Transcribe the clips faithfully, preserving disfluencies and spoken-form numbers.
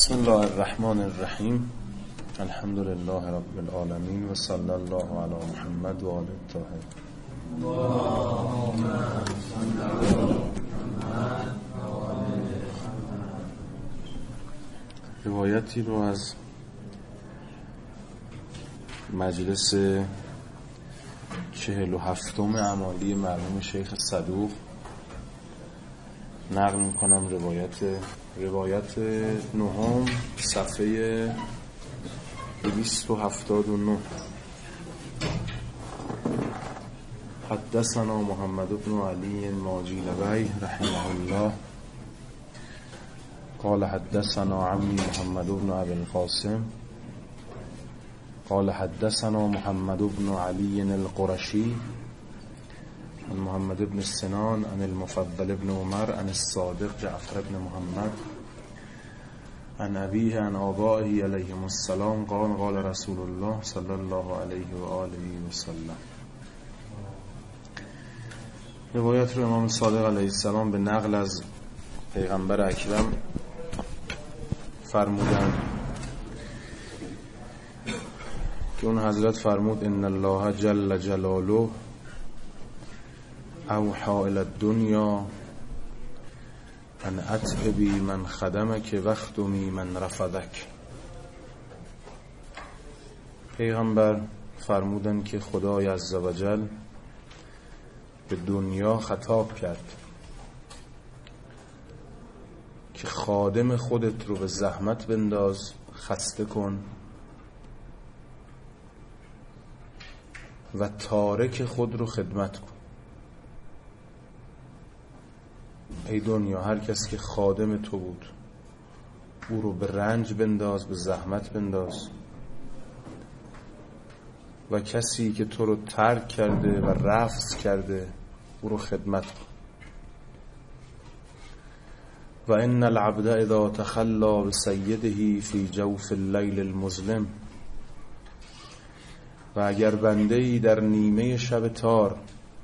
بسم الله الرحمن الرحیم. الحمد لله رب العالمین و صلی الله علی محمد و آل الطاهرین. روایتی رو از مجلس چهل و هفتم اعمالی مرحوم شیخ صدوق نقل میکنم. روایت روایت نهم صفحه دویست و هفتاد و نه. حدثنا محمد بن علی ماجیلوی رحمه الله قال حدثنا عمی محمد بن ابی القاسم قال حدثنا محمد بن علی القرشی عن محمد بن سنان عن المفضل بن عمر عن الصادق جعفر بن محمد عن أبيه عن آبائه عليهم السلام قال قال رسول الله صلى الله عليه و آله و سلم. روایت رو امام صادق علیه السلام به نقل از پیغمبر اکرم فرمودند که اون حضرت فرمود ان الله جل جلاله اوحى الى الدنيا ان اتعبی من خدمک واخدمی من رفضک. پیغمبر فرمودن که خدای عزوجل به دنیا خطاب کرد که خادم خودت رو به زحمت بنداز، خسته کن و تارک خود رو خدمت کن. ای دنیا، هر کس که خادم تو بود او رو به رنج بنداز، به زحمت بنداز، و کسی که تو رو ترک کرده و رفض کرده او رو خدمت کن. و ان العبد اذا تخلى بسیده فی جوف اللیل المظلم، و اگر بنده‌ای در نیمه شب تار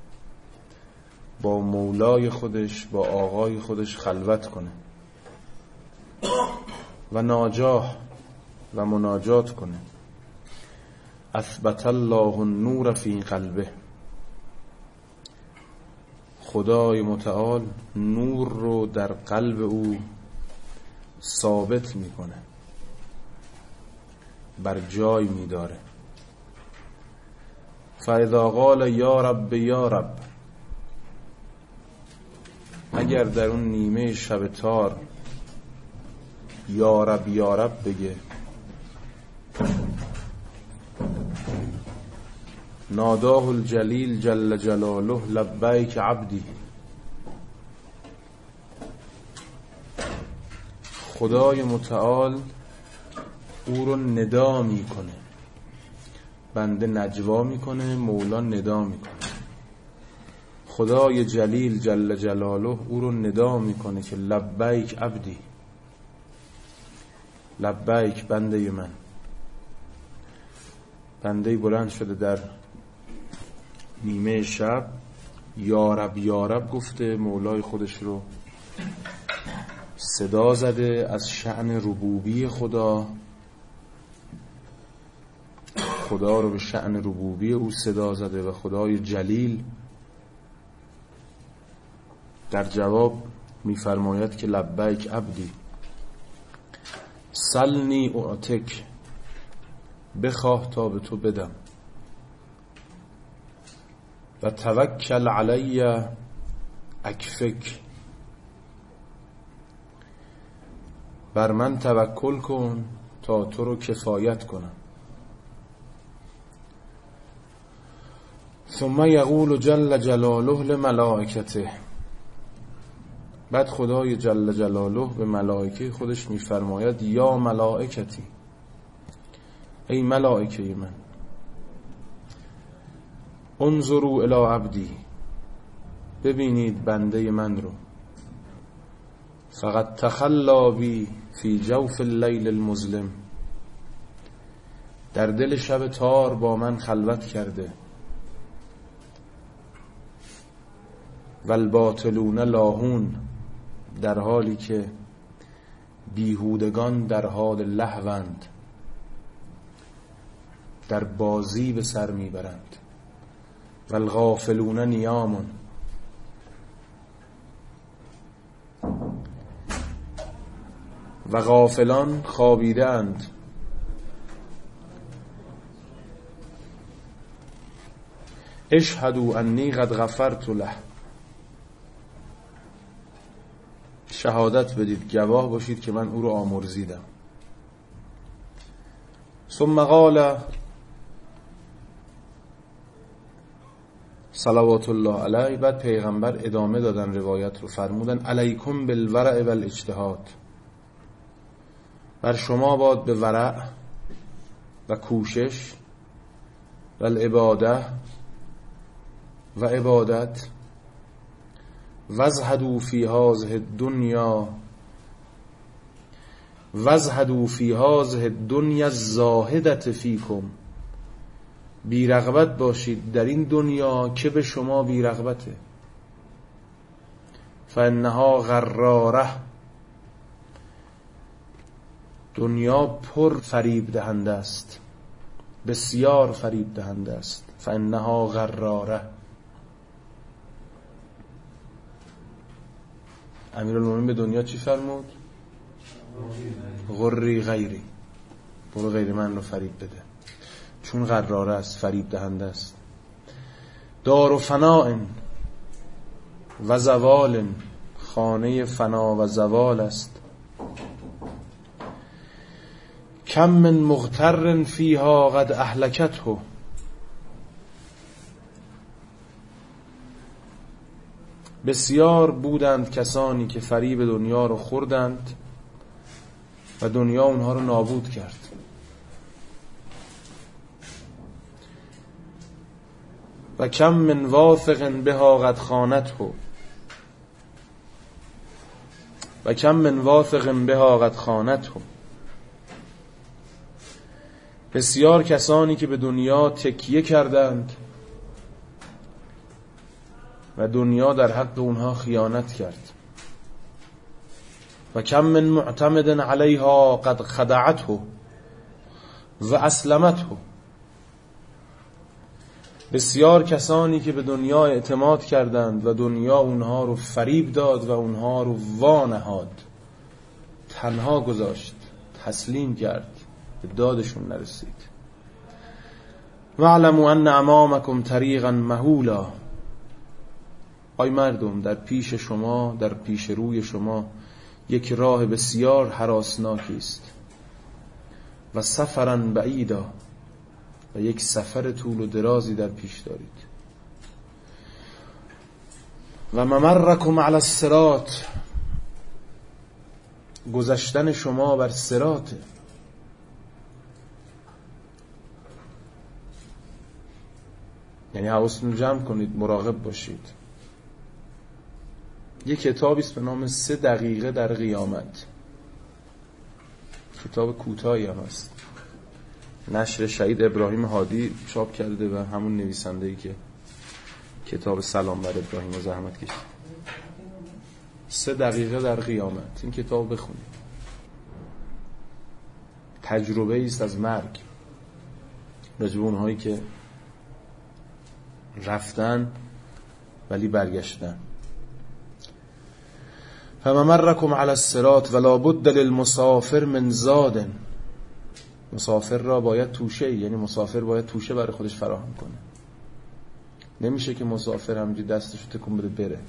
با مولای خودش، با آقای خودش خلوت کنه و ناجاه و مناجات کنه، اثبت الله النور فی قلبه، خدای متعال نور رو در قلب او ثابت میکنه، بر جای میداره. فاذا قال یا رب یا رب، اگر در اون نیمه شب تار یا رب یا رب بگه، ناداه الجلیل جل جلاله لبیک عبدی، خدای متعال او رو ندا میکنه، بنده نجوا میکنه، مولا ندا میکنه. خدای جلیل جل جلاله او رو ندا میکنه که لبیک عبدی، لبیک بنده من. بنده بلند شده در نیمه شب یا رب یا رب گفته، مولای خودش رو صدا زده، از شأن ربوبی خدا خدا رو به شأن ربوبی او صدا زده و خدای جلیل در جواب میفرماید که لبیک عبدی، سلنی اعطک، بخواه تا به تو بدم، و توکل علی اکفک، بر من توکل کن تا تو رو کفایت کنم. ثم یقول جل جلاله لملائکته، بعد خدای جل جلاله به ملائکه خودش میفرماید یا ملائکتی، ای ملائکه من، انظروا الی عبدی، ببینید بنده من رو، فقط تخلا بی فی جوف اللیل المظلم، در دل شب تار با من خلوت کرده، والباطلون لاهون، در حالی که بیهودگان در حال لهوند، در بازی به سر میبرند. والغافلون نیام، و غافلان خوابیده اند. اشهدوا انی قد غفرت له، شهادت بدید، گواه باشید که من او رو آمرزیدم. ثم قال صلوات الله علیه، بعد پیغمبر ادامه دادن روایت رو، فرمودن علیکم بالورع والاجتهاد، بر شما باد به ورع و کوشش و العباده و عبادت. وازهدوا فی هذه الدنیا وازهدوا فی هذه الدنیا الزاهدة فیکم، بی رغبت باشید در این دنیا که به شما بی رغبته. فانها غراره، دنیا پر فریب دهنده است، بسیار فریب دهنده است. فانها غراره. امیرالمومنین به دنیا چی فرمود؟ غری غیری، برو غیر من رو فریب بده، چون غراره است، فریب دهنده است. دار و فناء و زوال، خانه فنا و زوال است. کم من مغتر فیها قد اهلکته، بسیار بودند کسانی که فریب دنیا رو خوردند و دنیا اونها رو نابود کرد. و کم من واثق بها قد خانته، و کم من واثق بها قد خانته، بسیار کسانی که به دنیا تکیه کردند و دنیا در حق اونها خیانت کرد. و کم من معتمد علیها قد خدعته و اسلمته، بسیار کسانی که به دنیا اعتماد کردند و دنیا اونها رو فریب داد و اونها رو وانهاد، تنها گذاشت، تسلیم کرد، به دادشون نرسید. واعلموا ان امامکم طریقا مهولا، آی مردم، در پیش شما، در پیش روی شما یک راه بسیار هراسناکی است. و سفرا بعیدا، و یک سفر طول و درازی در پیش دارید. و ممرکم علی الصراط، گذشتن شما بر صراط. یعنی حواستون رو جمع کنید، مراقب باشید. یک کتابی است به نام سه دقیقه در قیامت، کتاب کوتاهی هم است، نشر شهید ابراهیم هادی چاپ کرده و همون نویسنده‌ای که کتاب سلام بر ابراهیم و زحمت کشید. سه دقیقه در قیامت، این کتاب بخونید. تجربه است از مرگ، راجع به اونهایی که رفتن ولی برگشتن. فممرکم علی الصراط ولا بد للمسافر من زاد، مسافر را باید توشه، یعنی مسافر باید توشه برای خودش فراهم کنه. نمیشه که مسافر همجوری دستش رو تکون بده بره.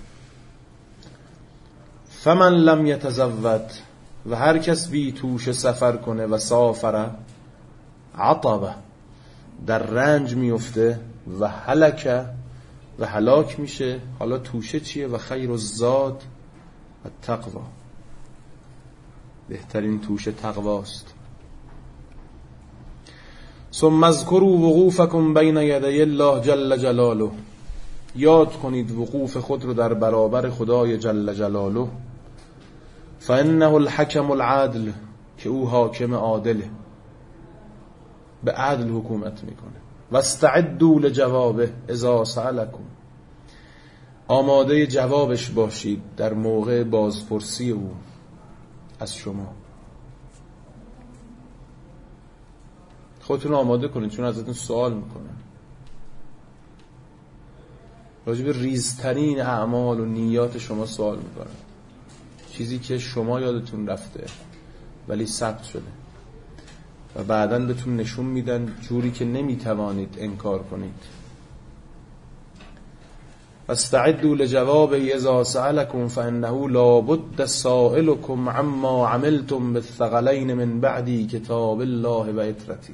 فمن لم یتزود، و هر کس بی توشه سفر کنه، و سافر عطبه، در رنج میفته، و هلکه، و هلاک میشه. حالا توشه چیه؟ و خیر الزاد التقوا، بهترین توشه تقواست. ثم اذکروا وقوفکم بین یدی الله جل جلاله، یاد کنید وقوف خود رو در برابر خدای جل جلاله. فانه الحکم العادل، که او حاکم عادله، به عدل حکومت میکنه. واستعدوا لجوابه اذا سألکم، آماده جوابش باشید در موقع بازپرسی او از شما. خودتون آماده کنید چون ازتون سوال میکنن راجع به ریزترین اعمال و نیات شما سوال میکنن، چیزی که شما یادتون رفته ولی ثبت شده و بعداً بهتون نشون میدن جوری که نمیتوانید انکار کنید. استعدوا لجواب اذا سألكم فانه لا بد سائلكم عما عملتم بالثقلين من بعدی کتاب الله و عترتی.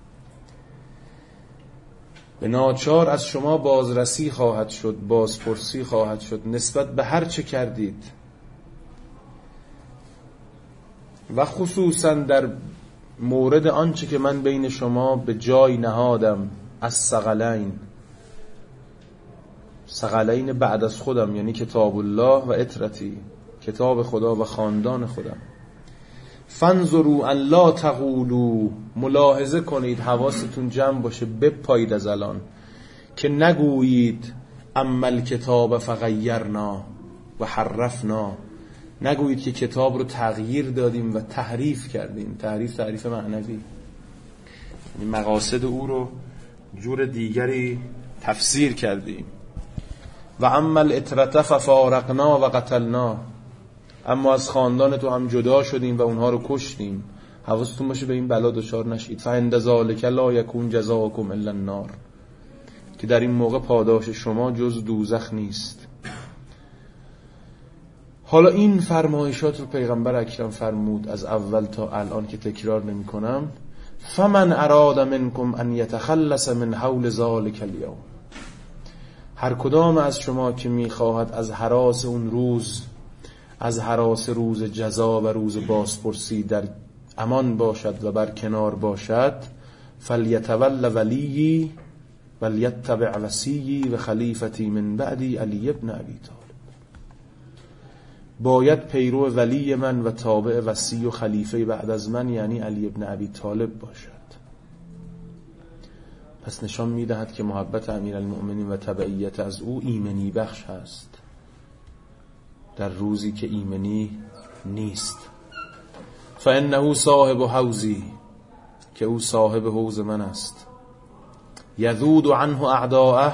به ناچار از شما بازرسی خواهد شد، بازپرسی خواهد شد نسبت به هر چه کردید و خصوصا در مورد آنچه که من بین شما به جای نهادم از ثقلین. ثقلین بعد از خودم یعنی کتاب الله و عترتی، کتاب خدا و خاندان خودم. فانظروا ان لا تقولوا، ملاحظه کنید، حواستون جمع باشه، بپایید از الان که نگویید اما الکتاب فغیرنا و حرفنا، نگویید که کتاب رو تغییر دادیم و تحریف کردیم. تحریف تعریف معنوی، یعنی مقاصد او رو جور دیگری تفسیر کردیم. و اما العترة ففارقنا و قتلنا، اما از خاندان تو هم جدا شدیم و اونها رو کشتیم. حواستون باشه به این بلا دچار نشید. فعند ذلک لا یکون جزاکم الا النار، که در این موقع پاداش شما جز دوزخ نیست. حالا این فرمایشات رو پیغمبر اکرم فرمود از اول تا الان که تکرار نمی کنم. فمن اراد منکم ان یتخلص من حول ذلک الیوم، هر کدام از شما که میخواهد از هراس اون روز، از هراس روز جزا و روز بازپرسی در امان باشد و بر کنار باشد، فلیتول ولی ولیتبع وصی و خلیفتی من بعدی علی ابن ابی طالب، باید پیرو ولی من و تابع وصی و خلیفه بعد از من یعنی علی ابن ابی طالب باشد. پس نشان میدهد که محبت امیرالمؤمنین و تبعیت از او ایمنی بخش هست در روزی که ایمنی نیست. فانه صاحب حوزی، که او صاحب حوض من است. یذود عنه اعداءه،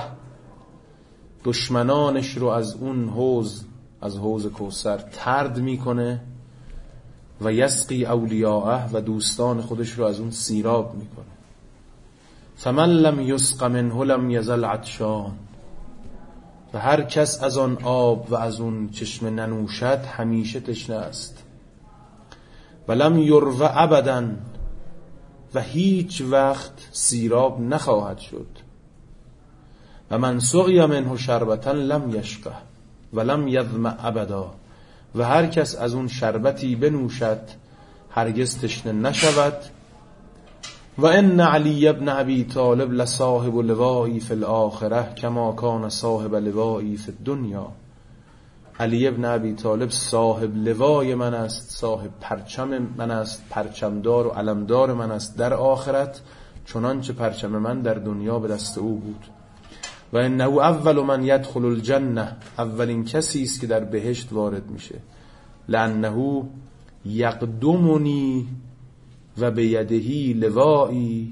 دشمنانش رو از اون حوض، از حوض کوثر طرد میکنه. و یسقی اولیاءه، و دوستان خودش رو از اون سیراب میکنه. فمن لم یسق منه لم یزل عطشان، و هر کس از آن آب و از اون چشمه ننوشد همیشه تشنه است. و لم یروى ابدا، و هیچ وقت سیراب نخواهد شد. و من سقی منه شربتا لم یشقه و لم یظمأ ابدا، و هر کس از اون شربتی بنوشد هرگز تشنه نشود. و ان علی ابن ابی طالب لصاحب لوایی فی الاخره کما کان صاحب لوایی فی الدنیا، علی ابن ابی طالب صاحب لوای من است، صاحب پرچم من است، پرچمدار و علمدار من است در آخرت، چنانچه پرچم من در دنیا به دست او بود. و انه اول من یدخل الجنه، اولین کسی است که در بهشت وارد میشه. لانه یقدمنی و بیدهی لوایی،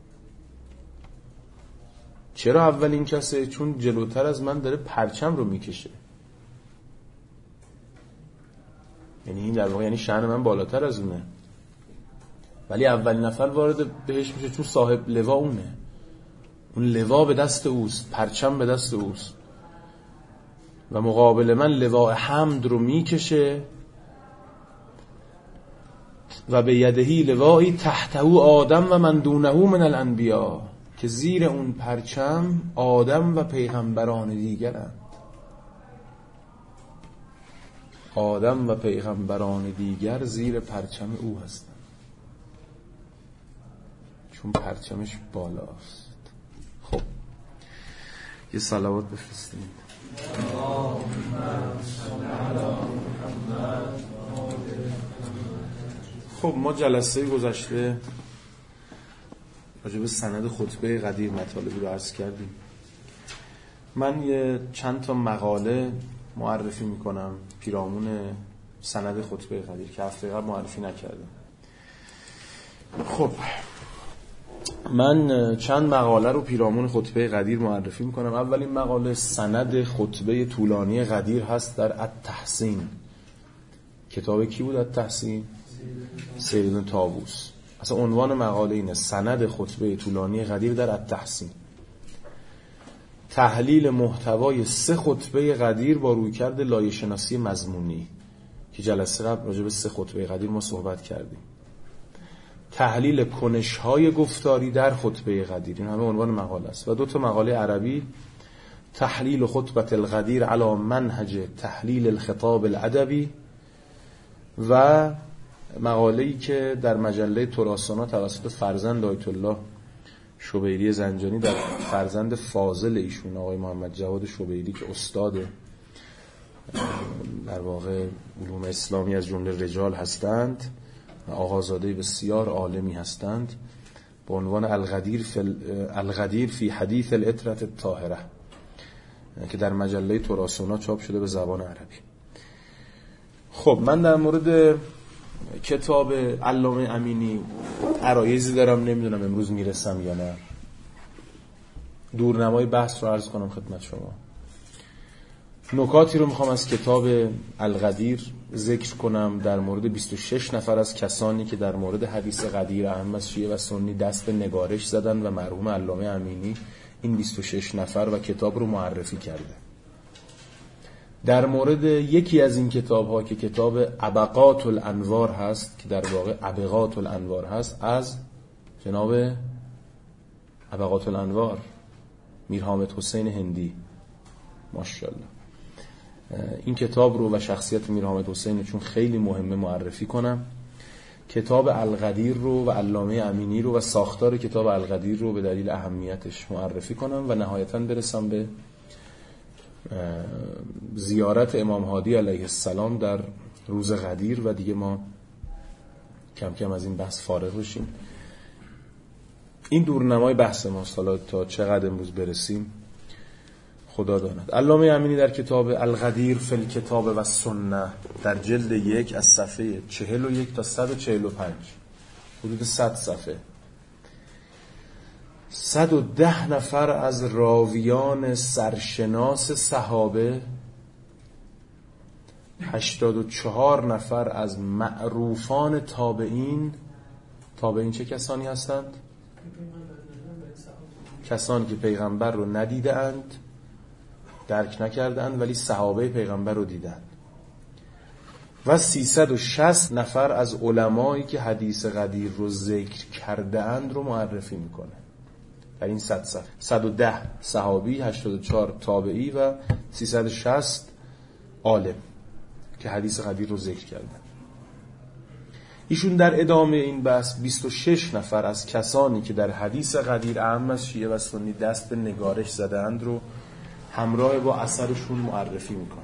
چرا اولین کسه؟ چون جلوتر از من داره پرچم رو میکشه. یعنی این در واقع یعنی شأن من بالاتر از اونه، ولی اولین نفر وارد بهش میشه چون صاحب لوا اونه. اون لوا به دست اوست، پرچم به دست اوست، و مقابل من لوا حمد رو میکشه. و به یدهی لوایی تحته آدم و من دونه من الانبیا، که زیر اون پرچم آدم و پیغمبران دیگرند. آدم و پیغمبران دیگر زیر پرچم او هستند، چون پرچمش بالاست. خب یه صلوات بفرستیم. خب ما جلسه گذشته راجع به سند خطبه قدیر مطالبی رو عرض کردیم. من یه چند تا مقاله معرفی میکنم پیرامون سند خطبه قدیر که هفته قبل معرفی نکردم. خب من چند مقاله رو پیرامون خطبه قدیر معرفی میکنم. اولین مقاله سند خطبه طولانی قدیر هست در التحسین. کتاب کی بود التحسین؟ سید بن طاووس. اصلا عنوان مقاله اینه، سند خطبه طولانی قدیر در التحسین. تحلیل محتوای سه خطبه قدیر با رویکرد لایه‌شناسی مضمونی که جلسه قبل راجع به سه خطبه قدیر ما صحبت کردیم. تحلیل کنش‌های گفتاری در خطبه قدیر، این همه عنوان مقاله است. و دو تا مقاله عربی، تحلیل خطبه القدیر علی منهج تحلیل الخطاب الادبی، و مقاله‌ای که در مجله تراثنا توسط فرزند آیت الله شبیری زنجانی در فرزند فاضل ایشون آقای محمد جواد شبیری که استاد در واقع علوم اسلامی از جمله رجال هستند، آقازاده بسیار عالمی هستند، با عنوان القدیر فی القدیر فی حدیث العطرة الطاهره که در مجله تراثنا چاپ شده به زبان عربی. خب من در مورد کتاب علامه امینی عرایضی دارم، نمیدونم امروز میرسم یا نه. دورنمای بحث رو عرض کنم خدمت شما. نکاتی رو میخوام از کتاب القدیر ذکر کنم در مورد بیست و شش نفر از کسانی که در مورد حدیث قدیر اهم از شیعه و سنی دست به نگارش زدن و مرحوم علامه امینی این بیست و شش نفر و کتاب رو معرفی کرده. در مورد یکی از این کتاب ها که کتاب ابقات الانوار هست که در واقع ابقات الانوار هست، از جناب ابقات الانوار میر حامد حسین هندی، ماشاءالله، این کتاب رو و شخصیت میر حامد حسین چون خیلی مهمه معرفی کنم. کتاب القدیر رو و علامه امینی رو و ساختار کتاب القدیر رو به دلیل اهمیتش معرفی کنم و نهایتاً برسم به زیارت امام هادی علیه السلام در روز قدیر و دیگه ما کم کم از این بحث فارغ بشیم. این دورنمای بحث ماست، حالا تا چقدر امروز برسیم خدا داند. علامه امینی در کتاب القدیر فی الکتاب و سنه در جلد یک از صفحه چهل و یک تا صد و چهل و پنج، حدود صد صفحه، صد و ده نفر از راویان سرشناس صحابه، هشتاد و چهار نفر از معروفان تابعین. تابعین چه کسانی هستند؟ کسانی که پیغمبر رو ندیدند، درک نکردند، ولی صحابه پیغمبر رو دیدند. و سیصد و شصت نفر از علمایی که حدیث قدیر رو ذکر کرده اند رو معرفی میکنه در این صد صفحه. صد و ده صحابی، هشتاد و چهار تابعی و سیصد و شصت عالم که حدیث قدیر رو ذکر کردن. ایشون در ادامه این بحث بیست و شش نفر از کسانی که در حدیث قدیر اهم از شیعه و سنی دست به نگارش زدند رو همراه با اثرشون معرفی میکنه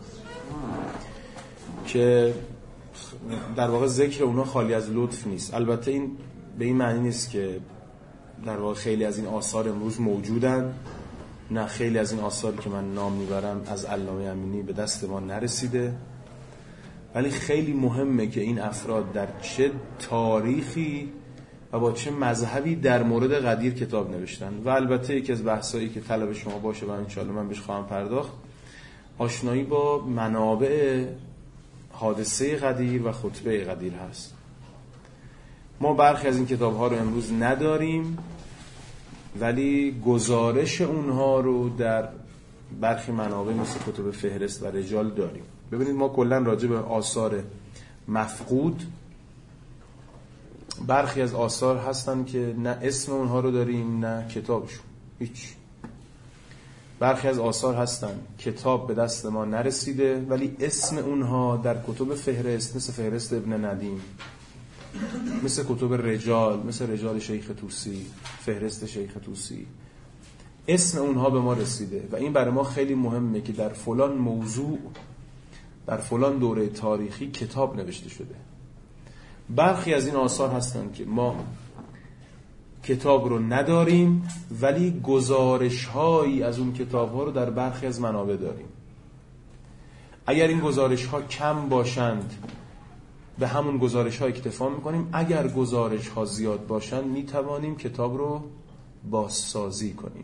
که در واقع ذکر اونا خالی از لطف نیست. البته این به این معنی نیست که در واقع خیلی از این آثار امروز موجودن، نه، خیلی از این آثاری که من نام میبرم از علامه امینی به دست ما نرسیده، ولی خیلی مهمه که این افراد در چه تاریخی و با چه مذهبی در مورد قدیر کتاب نوشتن. و البته یکی از بحثایی که طلب شما باشه و انشاءالله من بهش خواهم پرداخت، آشنایی با منابع حادثه قدیر و خطبه قدیر هست. ما برخی از این کتاب ها رو امروز نداریم، ولی گزارش اونها رو در برخی منابع مثل کتب فهرست و رجال داریم. ببینید ما کلن راجع به آثار مفقود، برخی از آثار هستن که نه اسم اونها رو داریم نه کتابشون، هیچ. برخی از آثار هستن کتاب به دست ما نرسیده ولی اسم اونها در کتب فهرست مثل فهرست ابن ندیم، مثل کتب رجال، مثل رجال شیخ طوسی، فهرست شیخ طوسی، اسم اونها به ما رسیده و این برای ما خیلی مهمه که در فلان موضوع در فلان دوره تاریخی کتاب نوشته شده. برخی از این آثار هستن که ما کتاب رو نداریم ولی گزارش هایی از اون کتاب ها رو در برخی از منابع داریم. اگر این گزارش ها کم باشند به همون گزارش ها اکتفا میکنیم. اگر گزارش ها زیاد باشن میتوانیم کتاب رو بازسازی کنیم.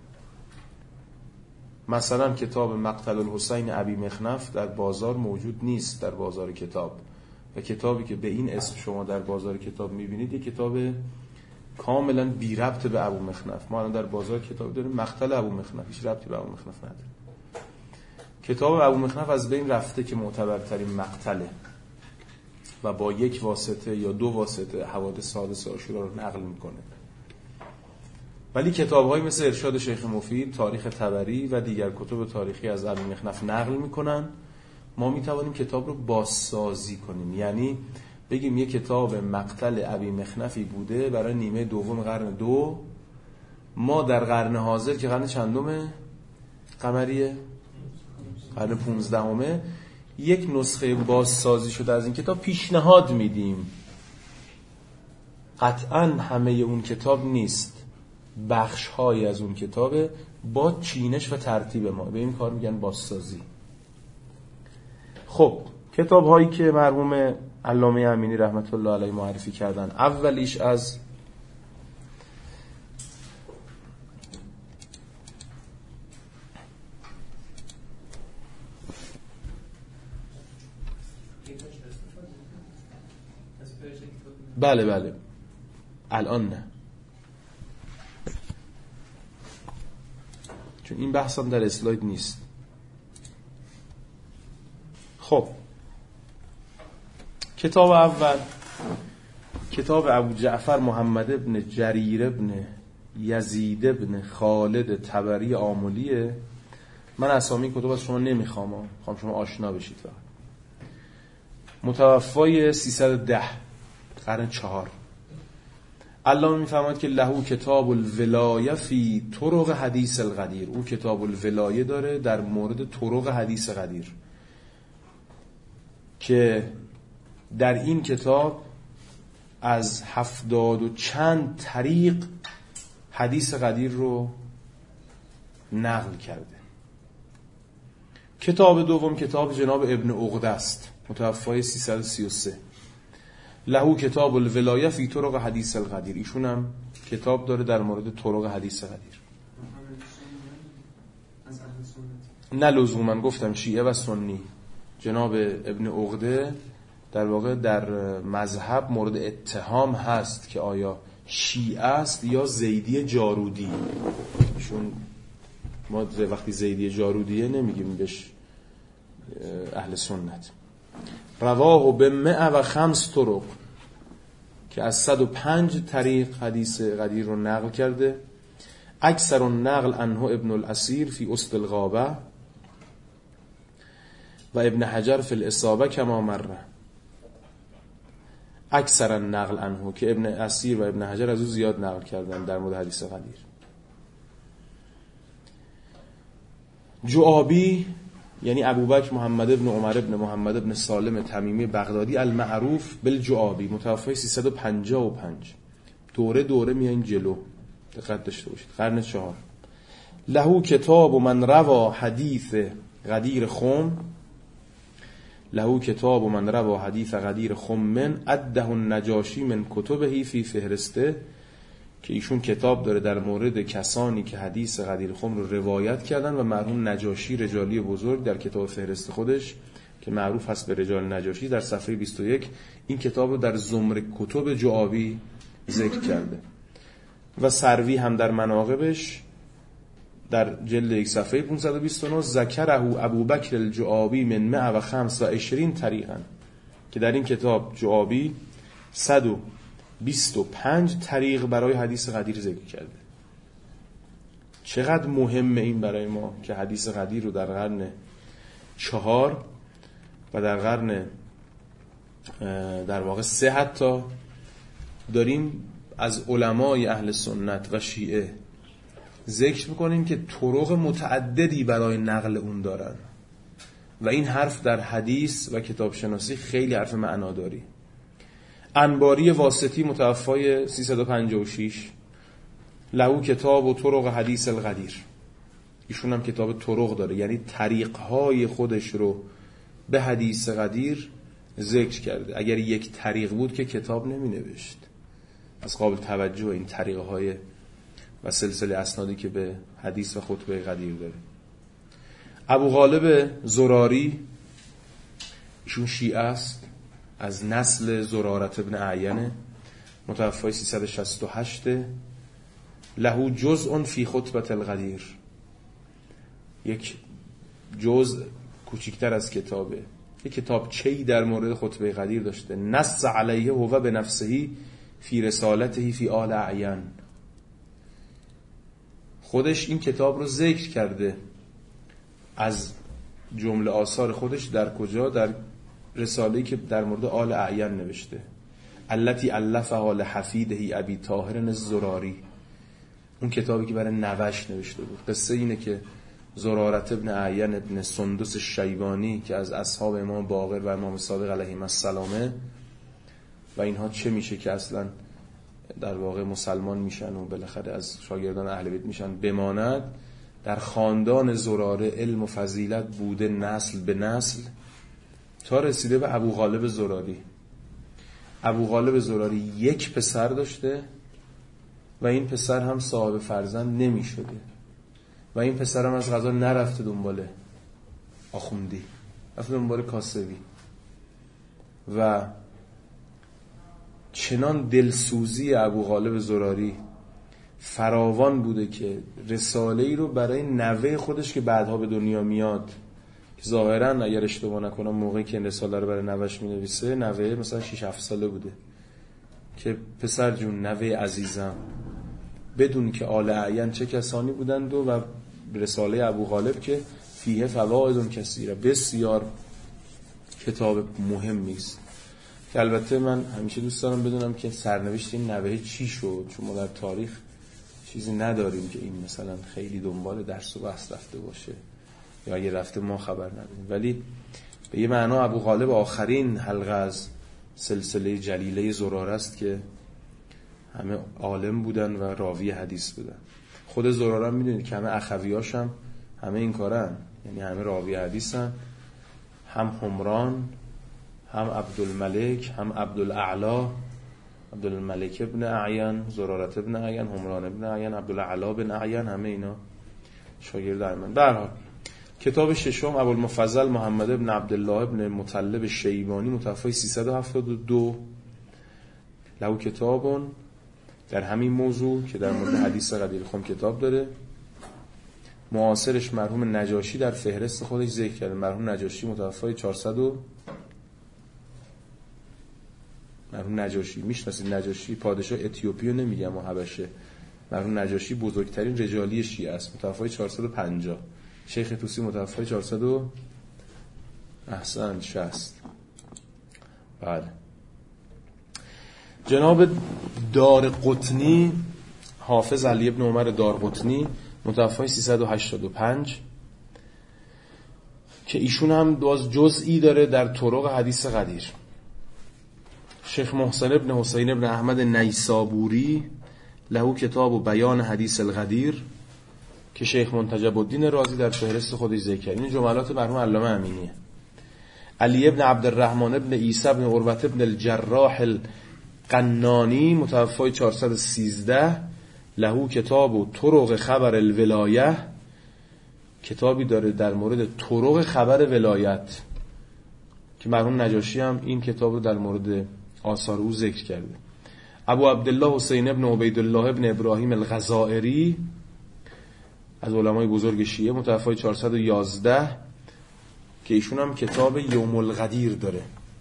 مثلا کتاب مقتل الحسین ابی مخنف در بازار موجود نیست، در بازار کتاب، و کتابی که به این اسم شما در بازار کتاب میبینید یک کتاب کاملا بی ربط به ابو مخنف. ما الان در بازار کتاب داریم مقتل ابو مخنف، هیچ ربطی به ابو مخنف نداره. کتاب ابو مخنف از بین رفته که معتبرترین مقتله و با یک واسطه یا دو واسطه حوادث حادثه عاشورا رو نقل میکنه. ولی کتاب‌هایی مثل ارشاد شیخ مفید، تاریخ طبری و دیگر کتب تاریخی از ابی مخنف نقل میکنن. ما میتوانیم کتاب رو بازسازی کنیم، یعنی بگیم یک کتاب مقتل ابی مخنفی بوده برای نیمه دوم قرن دو، ما در قرن حاضر که قرن چندمه؟ قمریه؟ قرن پونزدهمه، یک نسخه بازسازی شده از این کتاب پیشنهاد میدیم. قطعاً همه اون کتاب نیست، بخش های از اون کتاب با چینش و ترتیب ما، به این کار میگن بازسازی. خب کتاب هایی که مرحوم علامه امینی رحمت الله علیه معرفی کردن، اولیش از بله بله الان نه، چون این بحث هم در اسلاید نیست. خب کتاب اول کتاب ابو جعفر محمد ابن جریر ابن یزید ابن خالد طبری آملیه. من اسامی کتاب از شما نمیخوام، میخوام شما آشنا بشید. فقط متوفای سیصد و ده قرن چهار. علامه میفرماید که لهو کتاب الولایه فی طرق حدیث القدیر، او کتاب الولایه داره در مورد طرق حدیث قدیر، که در این کتاب از هفتاد و چند طریق حدیث قدیر رو نقل کرده. کتاب دوم کتاب جناب ابن عقده است، متوفای سیصد و سی و سه. لهو کتاب الولایه فی طرق حدیث القدیر، ایشون هم کتاب داره در مورد طرق حدیث قدیر. نه لزوما، گفتم شیعه و سنی. جناب ابن عقده در واقع در مذهب مورد اتهام هست که آیا شیعه است یا زیدی جارودی. چون ما وقتی زیدی جارودیه نمیگیم بهش اهل سنت. رواه و به مئة و خمس طرق، که از صد و پنج طریق حدیث قدیر رو نقل کرده. اکثر النقل عنه ابن الاسیر فی اصل الغابه و ابن حجر فی الاصابه کما مره. اکثر النقل عنه، که ابن اسیر و ابن حجر از او زیاد نقل کردن در مورد حدیث قدیر. جعابی یعنی ابوبکر محمد ابن عمر ابن محمد ابن سالم تمیمی بغدادی المعروف بالجعابی، متوفی سیصد و پنجاه و پنج. دوره دوره میاین جلو، دقت داشته باشید. قرن چهار. لهو کتاب و من روا حدیث قدیر خم، لهو کتاب و من روا حدیث قدیر خم من عده النجاشی من کتبه فی فهرسته، که ایشون کتاب داره در مورد کسانی که حدیث قدیر خم رو روایت کردن و مرحوم نجاشی رجالی بزرگ در کتاب فهرست خودش که معروف هست به رجال نجاشی در صفحه بیست و یک این کتاب رو در زمره کتب جعابی ذکر کرده. و سروی هم در مناقبش در جلد یک صفحه پانصد و بیست و نه ذکره ابوبکر الجعابی من مئة و خمس و عشرین طریقا، که در این کتاب جعابی صد و بیست و پنج طریق برای حدیث قدیر ذکر کرده. چقدر مهمه این برای ما که حدیث قدیر رو در قرن چهار و در قرن در واقع سه حتی داریم از علمای اهل سنت و شیعه ذکر میکنیم که طرق متعددی برای نقل اون دارن، و این حرف در حدیث و کتاب شناسی خیلی حرف معناداری. انباری واسطی متوفای سیصد و پنجاه و شش، لهو کتاب و طرق حدیث القدیر، ایشون هم کتاب طرق داره، یعنی طریقهای خودش رو به حدیث قدیر ذکر کرده. اگر یک طریق بود که کتاب نمی نوشت. از قابل توجه این طریقه های و سلسله اسنادی که به حدیث و خطبه قدیر داره. ابو غالب زراری ایشون شیعه است، از نسل زرارت ابن اعین، متوفی سیصد و شصت و هشت. له جزء فی خطبه القدیر، یک جزء کوچکتر از کتابه، یک کتاب چهی در مورد خطبه قدیر داشته. نص علیه هو به نفسه فی رسالته فی آل اعین، خودش این کتاب رو ذکر کرده از جمله آثار خودش. در کجا؟ در رساله‌ای که در مورد آل اعین نوشته، التی الفها لحفیده ابی طاهر الزراری، اون کتابی که برای نوش نوشته بود. قصه اینه که زرارت ابن اعین ابن سندس شیبانی که از اصحاب امام باقر و امام صادق علیهم السلام و اینها چه میشه که اصلا در واقع مسلمان میشن و بالاخره از شاگردان اهل بیت میشن، بماند در خاندان زراره علم و فضیلت بوده نسل به نسل تا رسیده به ابو غالب زراری. ابو غالب زراری یک پسر داشته و این پسر هم صاحب فرزند نمی شده و این پسر هم از قضا نرفته دنبال آخوندی، رفته دنبال کاسبی و چنان دلسوزی ابو غالب زراری فراوان بوده که رساله‌ای رو برای نوه خودش که بعدها به دنیا میاد، که ظاهراً اگر اشتباه نکنم موقعی که این رساله رو برای نوهش می‌نویسه نوه مثلا شش هفت ساله بوده، که پسر جون نوه عزیزم بدون که آل اعین چه کسانی بودند و رساله ابو غالب که فیه فواید کثیره، بسیار کتاب مهمی است که البته من همیشه دوست دارم بدونم که سرنوشت این نوه چی شد، چون ما در تاریخ چیزی نداریم که این مثلا خیلی دنبال درس و بحث رفته باشه یا اگه رفته ما خبر نداریم. ولی به یه معنا ابو غالب آخرین حلقه از سلسله جلیله زراره است که همه عالم بودن و راوی حدیث بودن. خود زراره هم میدونید که همه اخویاش هم همه این کارن، یعنی همه راوی حدیثن، هم همران، هم عبدالملک، هم عبدالاعلا، عبدالملک ابن اعین، زرارت ابن اعین، همران ابن اعین، عبدالاعلا ابن اعین، همه اینا شاگرد ایمن. به هر حال کتاب ششم ابوالمفضل محمد ابن عبدالله ابن مطلب شیبانی، متوفی سیصد و هفتاد و دو. له کتابون در همین موضوع که در مورد حدیث قدیر خم کتاب داره. معاصرش مرحوم نجاشی در فهرست خودش ذکر کرده. مرحوم نجاشی متوفی چهارصد و مرحوم نجاشی میشناسید؟ نجاشی پادشاه اتیوپی رو نمیگم و حبشه. مرحوم نجاشی بزرگترین رجالی شیعه است، متوفی چهارصد و پنجاه. شیخ طوسی متوفی چهارصد و احسن شصت. بله. جناب دارقطنی، حافظ علی ابن عمر دارقطنی، متوفی سیصد و هشتاد و پنج، که ایشون هم باز جزئی داره در طرق حدیث قدیر. شیخ محسن ابن حسین ابن احمد نیسابوری، له کتاب و بیان حدیث القدیر، که شیخ منتجب الدین رازی در فهرست خودش ذکر کرد. این جملات مرحوم علامه امینیه. علی ابن عبدالرحمن ابن عیسی ابن عروة ابن الجراح القنانی، متوفی چهارصد و سیزده، له کتاب و طرق خبر الولایه، کتابی داره در مورد طرق خبر ولایت که مرحوم نجاشی هم این کتاب رو در مورد آثار او ذکر کرده. ابو عبدالله حسین ابن عبیدالله ابن ابراهیم الغزائری، از علمای بزرگ شیعه، متوفی چهارصد و یازده، که ایشون هم کتاب یوم القدیر داره.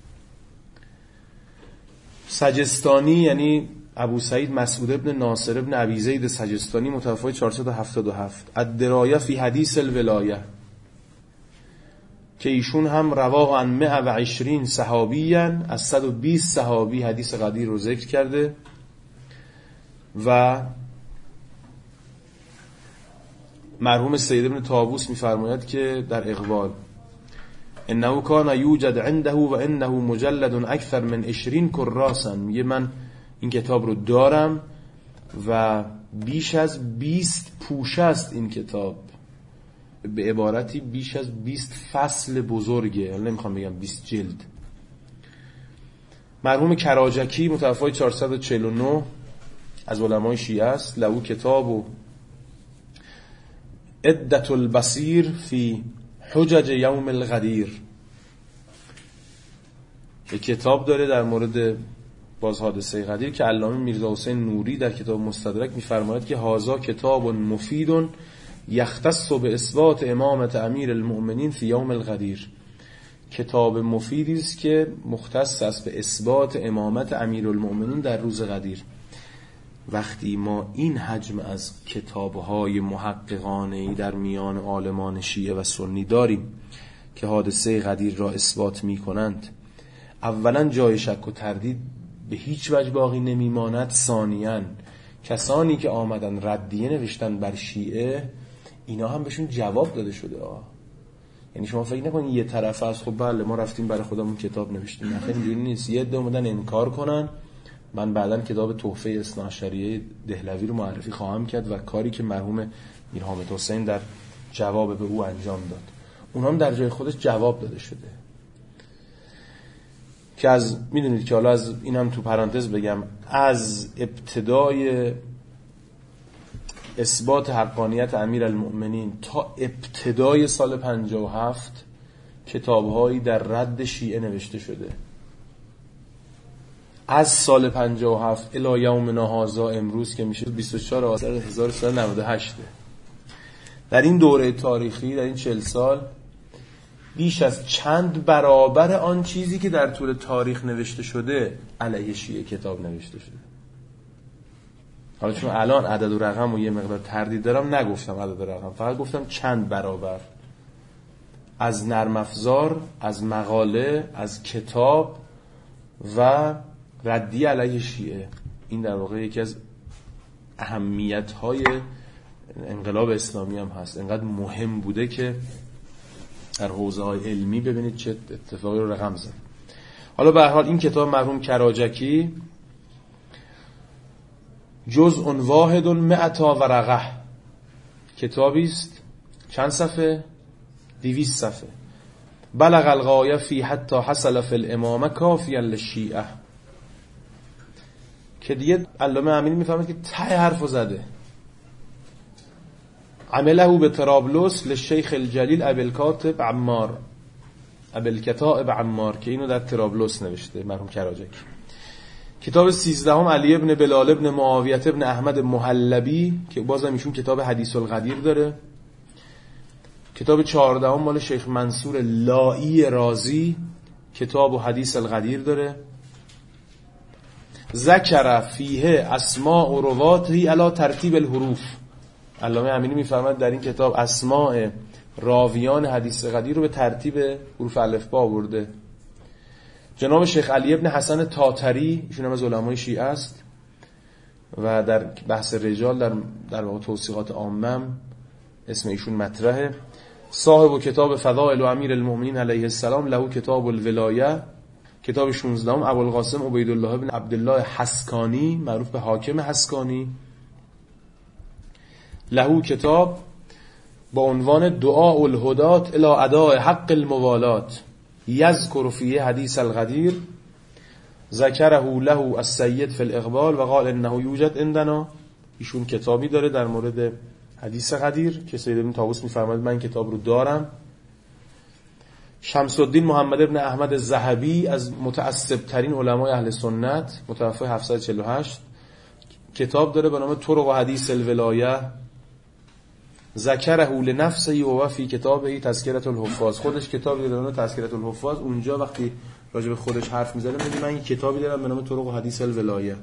سجستانی یعنی ابو سعید مسعود ابن ناصر ابن ابی زید سجستانی، متوفی چهارصد و هفتاد و هفت، الدرایه فی حدیث الولایه، که ایشون هم رواه عن مئة و عشرین صحابیان، از صد و بیست صحابی حدیث قدیر رو ذکر کرده. و مرحوم سید ابن طاووس می‌فرماید که در اقبال انه کان یوجد عنده و انه مجلد اکثر من عشرین کراسا، میگه من این کتاب رو دارم و بیش از بیست پوشه است این کتاب، به عبارتی بیش از بیست فصل بزرگه، حالا نمیخوام بگم بیست جلد، مرحوم کراجکی متوفای چهارصد و چهل و نه از علمای شیعه است. لهو کتاب و عدة البصیر فی حجج یوم الغدیر، یک کتاب داره در مورد باز حادثه غدیر که علامه میرزا حسین نوری در کتاب مستدرک میفرماید که هذا کتاب مفید یختص به اثبات امامت امیر المؤمنین فی یوم الغدیر، کتاب مفیدی است که مختص است به اثبات امامت امیر المؤمنین در روز غدیر. وقتی ما این حجم از کتاب‌های محققانه‌ای در میان عالمان شیعه و سنی داریم که حادثه غدیر را اثبات می‌کنند، اولا جای شک و تردید به هیچ وجه باقی نمی‌ماند. ثانیاً کسانی که آمدن ردیه نوشتن بر شیعه، اینا هم بهشون جواب داده شده. آه. یعنی شما فکر نکنید یه طرف از خب بله ما رفتیم برای خودمون کتاب نوشتیم، نه خیلی اینجوری نیست. یه عده اومدن انکار کنن. من بعداً کتاب تحفه اثناعشریه دهلوی رو معرفی خواهم کرد و کاری که مرحوم میر حامد حسین در جواب به او انجام داد، اونها هم در جای خودش جواب داده شده. که از میدونید که حالا از اینم تو پرانتز بگم، از ابتدای اثبات حقانیت امیر المؤمنین تا ابتدای سال پنجاه و هفت کتاب‌هایی در رد شیعه نوشته شده. از سال پنجاه و هفت الی یومنا هذا امروز که میشه بیست و چهار آذر هزار و سیصد و نود و هشت، در این دوره تاریخی، در این چهل سال، بیش از چند برابر آن چیزی که در طول تاریخ نوشته شده علیه شیعه کتاب نوشته شده. حالا چون الان عدد و رقم و یه مقدار تردید دارم نگفتم عدد و رقم، فقط گفتم چند برابر، از نرم افزار، از مقاله، از کتاب و ردی علیه شیعه. این در واقع یکی از اهمیت‌های انقلاب اسلامی هم هست، انقدر مهم بوده که در حوزه‌های علمی ببینید چه اتفاقی رو رقم زد. حالا به هر حال این کتاب مرحوم کراجکی جزء واحد مئتا ورقه، کتابی است چند صفحه؟ دویست صفحه. بلغ الغایه فی حتی حصل فی الامامه کافیا للشیعه، که دیگه علامه امینی میفهمد که ته حرفو زده. عمله به طرابلس للشیخ الجلیل ابوالکاتب عمار ابوالکتائب عمار، که اینو در طرابلس نوشته مرحوم کراجکی. کتاب سیزدهم علی ابن بلال ابن معاویه ابن احمد محلبی که بازم ایشون کتاب حدیث الغدیر داره. کتاب چهاردهم مال شیخ منصور لائی رازی، کتاب و حدیث الغدیر داره. ذکر فیه اسماء و رواته علی ترتیب الحروف، علامه امینی میفرماید در این کتاب اسماء راویان حدیث غدیر رو به ترتیب حروف الفبا آورده. جناب شیخ علی ابن حسن تاتری، ایشون هم از علمای شیعه است و در بحث رجال در در واقع توصیقات عامه اسم ایشون مطرحه. صاحب کتاب فضائل و امیر المؤمنین علیه السلام، له کتاب الولایه، کتاب شانزدهم ابوالقاسم عبیدالله بن عبدالله حسکانی، معروف به حاکم حسکانی، له کتاب با عنوان دعاء الهدات الی اداء حق الموالات، یذکر فیه حدیث الغدیر، ذکره له السید فی الاقبال و قال انه یوجد عندنا. ایشون کتابی داره در مورد حدیث غدیر که سید ابن طاووس میفرماید من کتاب رو دارم. شمس الدین محمد ابن احمد الذهبی از متعصب ترین علمای اهل سنت، متوفی هفتصد و چهل و هشت، کتاب داره به نام طرق و حدیث الولایه، ذکره لنفسه و فی کتابه تذکرة الحفاظ، خودش کتابی داره به نام تذکرة الحفاظ. اونجا وقتی راجع به خودش حرف میزنه میگه من این کتابی دارم به نام طرق و حدیث الولایه.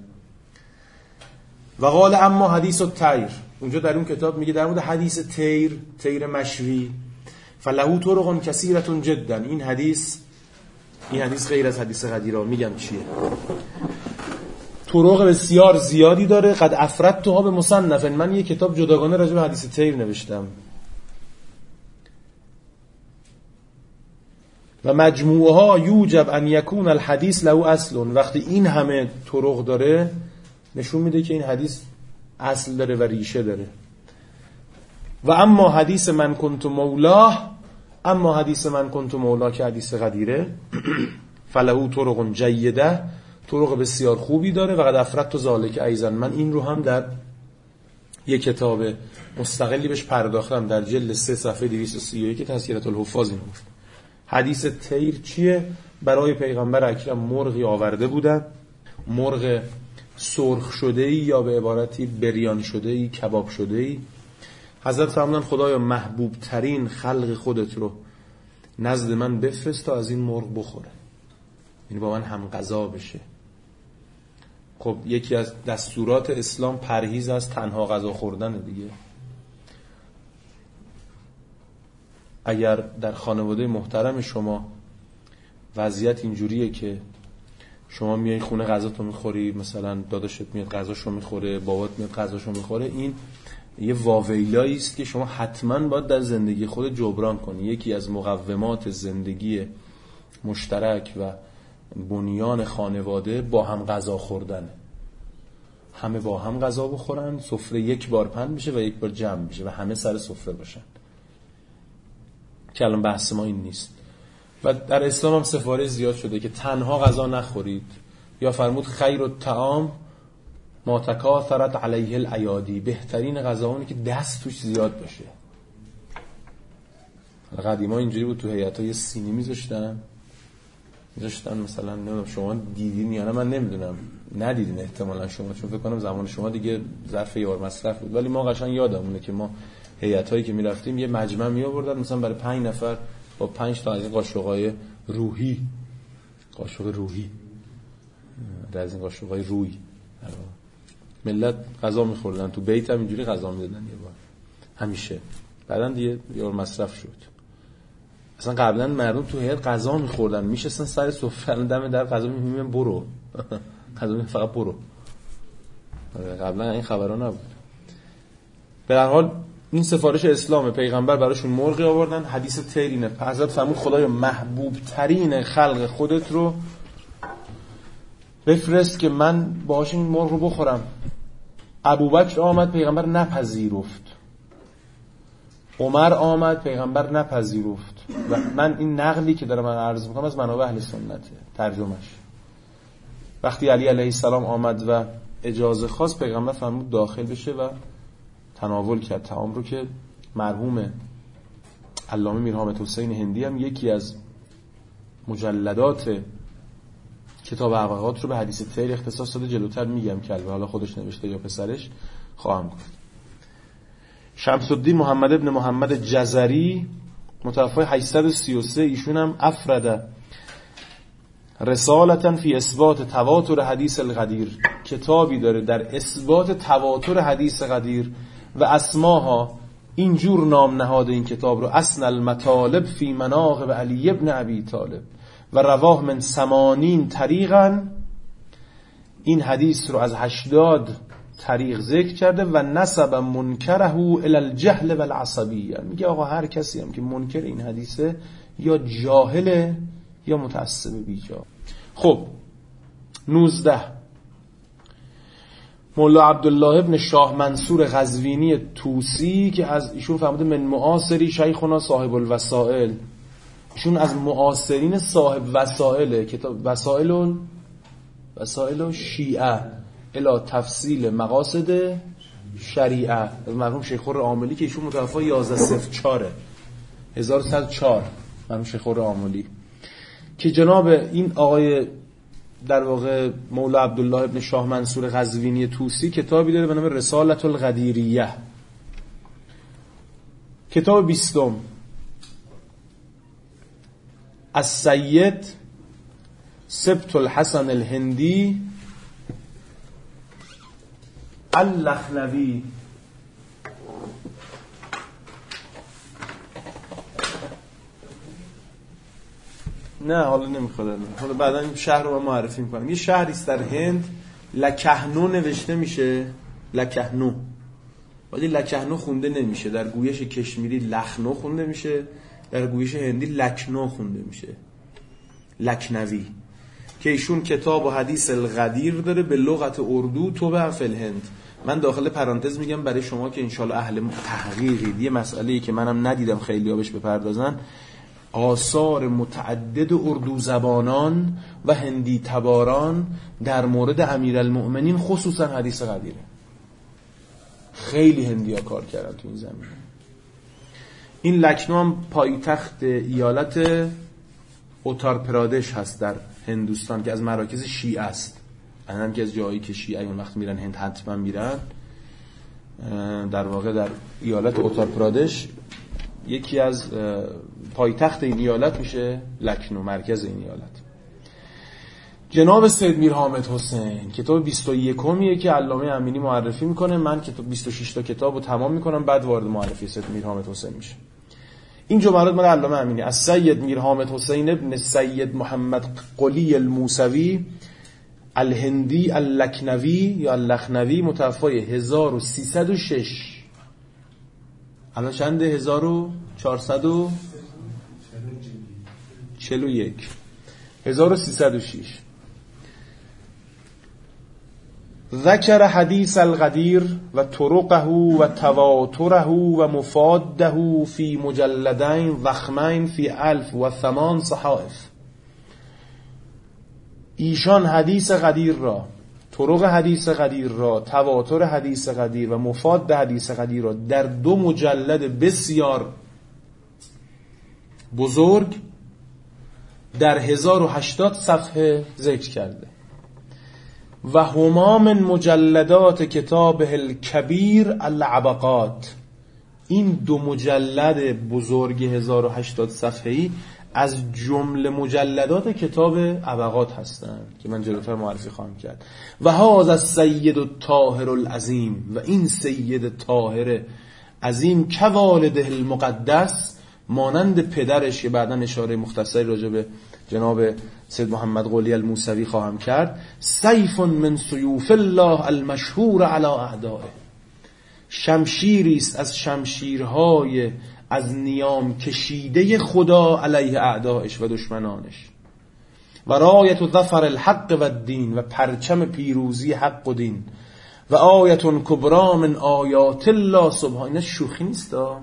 و قال اما حدیث الطیر، اونجا در اون کتاب میگه در مورد حدیث طیر، طیر مشوی، فله طرق کثیرة جدا، این حدیث این حدیث غیر از حدیث غدیر، میگم چیه، طرق بسیار زیادی داره. قد افردتها به مصنف، من یه کتاب جداگانه راجع به حدیث طیر نوشتم. و مجموعها یوجب ان یکون الحدیث له اصل، وقتی این همه طرق داره نشون میده که این حدیث اصل داره و ریشه داره. و اما حدیث من کنت مولاه، اما حدیث من کنت مولاه که حدیث غدیره، فله طرق جیده طرق بسیار خوبی داره و قد افرط و ذالک ایضا. من این رو هم در یک کتاب مستقلی بهش پرداختم در جلد سه صفحه دویست و سی و یک تذکرة الحفاظ. این گفت حدیث طیر چیه؟ برای پیغمبر اکرم مرغی آورده بودن، مرغ سرخ شده‌ای یا به عبارتی بریان شده‌ای، کباب شده‌ای. حضرت فرمودن خدایا محبوب ترین خلق خودت رو نزد من بفرست تا از این مرغ بخوره، یعنی با من هم غذا بشه. خب یکی از دستورات اسلام پرهیز از تنها غذا خوردن دیگه. اگر در خانواده محترم شما وضعیت اینجوریه که شما میای خونه غذاتو میخوری، مثلا داداشت میاد غذاشو میخوره، بابات میاد غذاشو میخوره، این یه واویلایی است که شما حتما باید در زندگی خود جبران کنی. یکی از مقومات زندگی مشترک و بنیان خانواده با هم غذا خوردنه. همه با هم غذا بخورن، سفره یک بار پهن بشه و یک بار جمع بشه و همه سر سفره باشن، که الان بحث ما این نیست. و در اسلام هم سفارش زیاد شده که تنها غذا نخورید، یا فرمود خیر الطعام ما تکاثرت علیه الایادی، بهترین غذا اونه که دست توش زیاد باشه. قدیما اینجوری بود، تو هیئت‌ها یه سینی میذاشتن میذاشتن مثلا نمیدونم شما دیدین یا نه، من نمیدونم، ندیدین احتمالاً شما، چون فکر کنم زمان شما دیگه ظرف یار مصرف بود، ولی ما قشنگ یادمونه که ما هیئت‌هایی که میرفتیم یه مجمع می آوردن مثلا برای پنج نفر با پنج تا از این قاشقای روحی، قاشق روحی از این قاشقای روی، ملت غذا می‌خوردن. تو بیت هم اینجوری غذا می‌دادن یه بار همیشه، بعداً دیگه یار مصرف شد. اصلا قبلا مردم تو هیئت غذا می‌خوردن، میشستن سر سفره، الان دم در غذا می‌میرن برو غذا فقط برو. قبلا این خبرا نبود. به هر حال این سفارش اسلامه، پیغمبر براشون مرغی آوردن. حدیث تیرینه، حضرت فرمود خدایا محبوب ترین خلق خودت رو بفرست که من باهاش این مرغ رو بخورم. ابوبکر آمد، پیغمبر نپذیرفت. عمر آمد، پیغمبر نپذیرفت. و من این نقلی که دارم من عرض میکنم از منابع اهل سنته، ترجمهش. وقتی علی علیه السلام آمد و اجازه خواست، پیغمبر فرمود داخل بشه و تناول کرد طعام رو، که مرحوم علامه میر حامد حسین هندی هم یکی از مجلدات کتاب عقاقات رو به حدیث طیر اختصاص داده. جلوتر میگم که حالا خودش نوشته یا پسرش خواهم گفت. شمس الدین محمد ابن محمد جزری متوفی هشتصد و سی و سه، ایشون هم افرده رسالتا فی اثبات تواتر حدیث الغدیر، کتابی داره در اثبات تواتر حدیث غدیر و اسماها اینجور نام نهاده این کتاب رو: اسن المطالب فی مناقب علی ابن ابی طالب و رواه من ثمانین طریقا. این حدیث رو از هشتاد طریق ذکر کرده و نسب منکره الی الجهل و العصبیه. میگه آقا هر کسی هم که منکر این حدیثه یا جاهله یا متعصب بیجا. خب نوزده، مولا عبدالله ابن شاه منصور قزوینی طوسی که از ایشون فهمیده من معاصری شیخنا صاحب الوسائل، ایشون از معاصرین صاحب وسائله، کتاب وسائل وسائل شیعه الی تفصیل مقاصد شریعه، مرحوم شیخ خور عاملی که ایشون متوفی یازده صفر چهار هزار و صد و چهار، مرحوم شیخ خور عاملی، که جناب این آقای در واقع مولا عبدالله ابن شاه منصور قزوینی طوسی کتابی داره به نام رسالة الغدیریه. کتاب بیستم از سید سبت الحسن الهندی اللخنوی. نه حالا نمیخواد، حالا بعدا این شهر رو معرفی میکنم. یه شهری است در هند، لکهنو نوشته میشه، لکهنو، ولی لکهنو خونده نمیشه. در گویش کشمیری لخنو خونده میشه، در گویش هندی لکنو خونده میشه، لکنوی، که ایشون کتاب و حدیث الغدیر داره به لغت اردو تو به فل هند. من داخل پرانتز میگم برای شما که انشالله اهل تحقیقید، یه مسئله‌ای که منم ندیدم خیلی ها بهش بپردازن. آثار متعدد اردو زبانان و هندی تباران در مورد امیرالمؤمنین خصوصا حدیث قدیره. خیلی هندیا کار کردن تو این زمینه. این لکنو هم پایتخت ایالت اوتار پرادش هست در هندوستان که از مراکز شیعه است. الان که از جایی که شیعه اون وقت میرن هند حتما میرن. در واقع در ایالت اوتار پرادش یکی از پایتخت این ایالت میشه لکنو، مرکز این ایالت. جناب سید میر حامد حسین کتاب بیست و یکمیه که علامه امینی معرفی میکنه. من کتاب بیست و شش تا کتابو تمام میکنم بعد وارد معرفی سید میر حامد حسین میشه. این جملات مال علامه امینی: از سید میر حامد حسین ابن سید محمد قلی الموسوی الهندی اللکنوی یا اللخنوی متوفای هزار و سیصد و شش. الان چنده؟ هزار و چهارصد و چهل و یک. هزار و سیصد و شش. ذکر حدیث القدیر و طرقه و تواتره و مفاده فی مجلدین ضخمین فی الف و ثمان صحائف. ایشان حدیث قدیر را، طرق حدیث قدیر را، تواتر حدیث قدیر و مفاد حدیث قدیر را در دو مجلد بسیار بزرگ در هزار و هشتاد صفحه ذکر کرده. و هما من مجلدات کتاب الکبیر العبقات. این دو مجلد بزرگ هزار و هشتاد صفحه‌ای از جمله مجلدات کتاب عبقات هستند که من جلوتر معرفی خواهم کرد. و هذا السید الطاهر العظیم، و این سید طاهر عظیم کوالده المقدس، مانند پدرش، که بعدا اشاره مختصری راجع به جناب سید محمد قلی الموسوی خواهم کرد، سیف من سیوف الله المشهور علی اعدائه، شمشیری است از شمشیرهای از نیام کشیده خدا علیه اعدائش و دشمنانش. و رایت ظفر الحق و الدین، و پرچم پیروزی حق و دین. و آیت کبرا من آیات الله سبحانه. اینا شوخی نیست ها.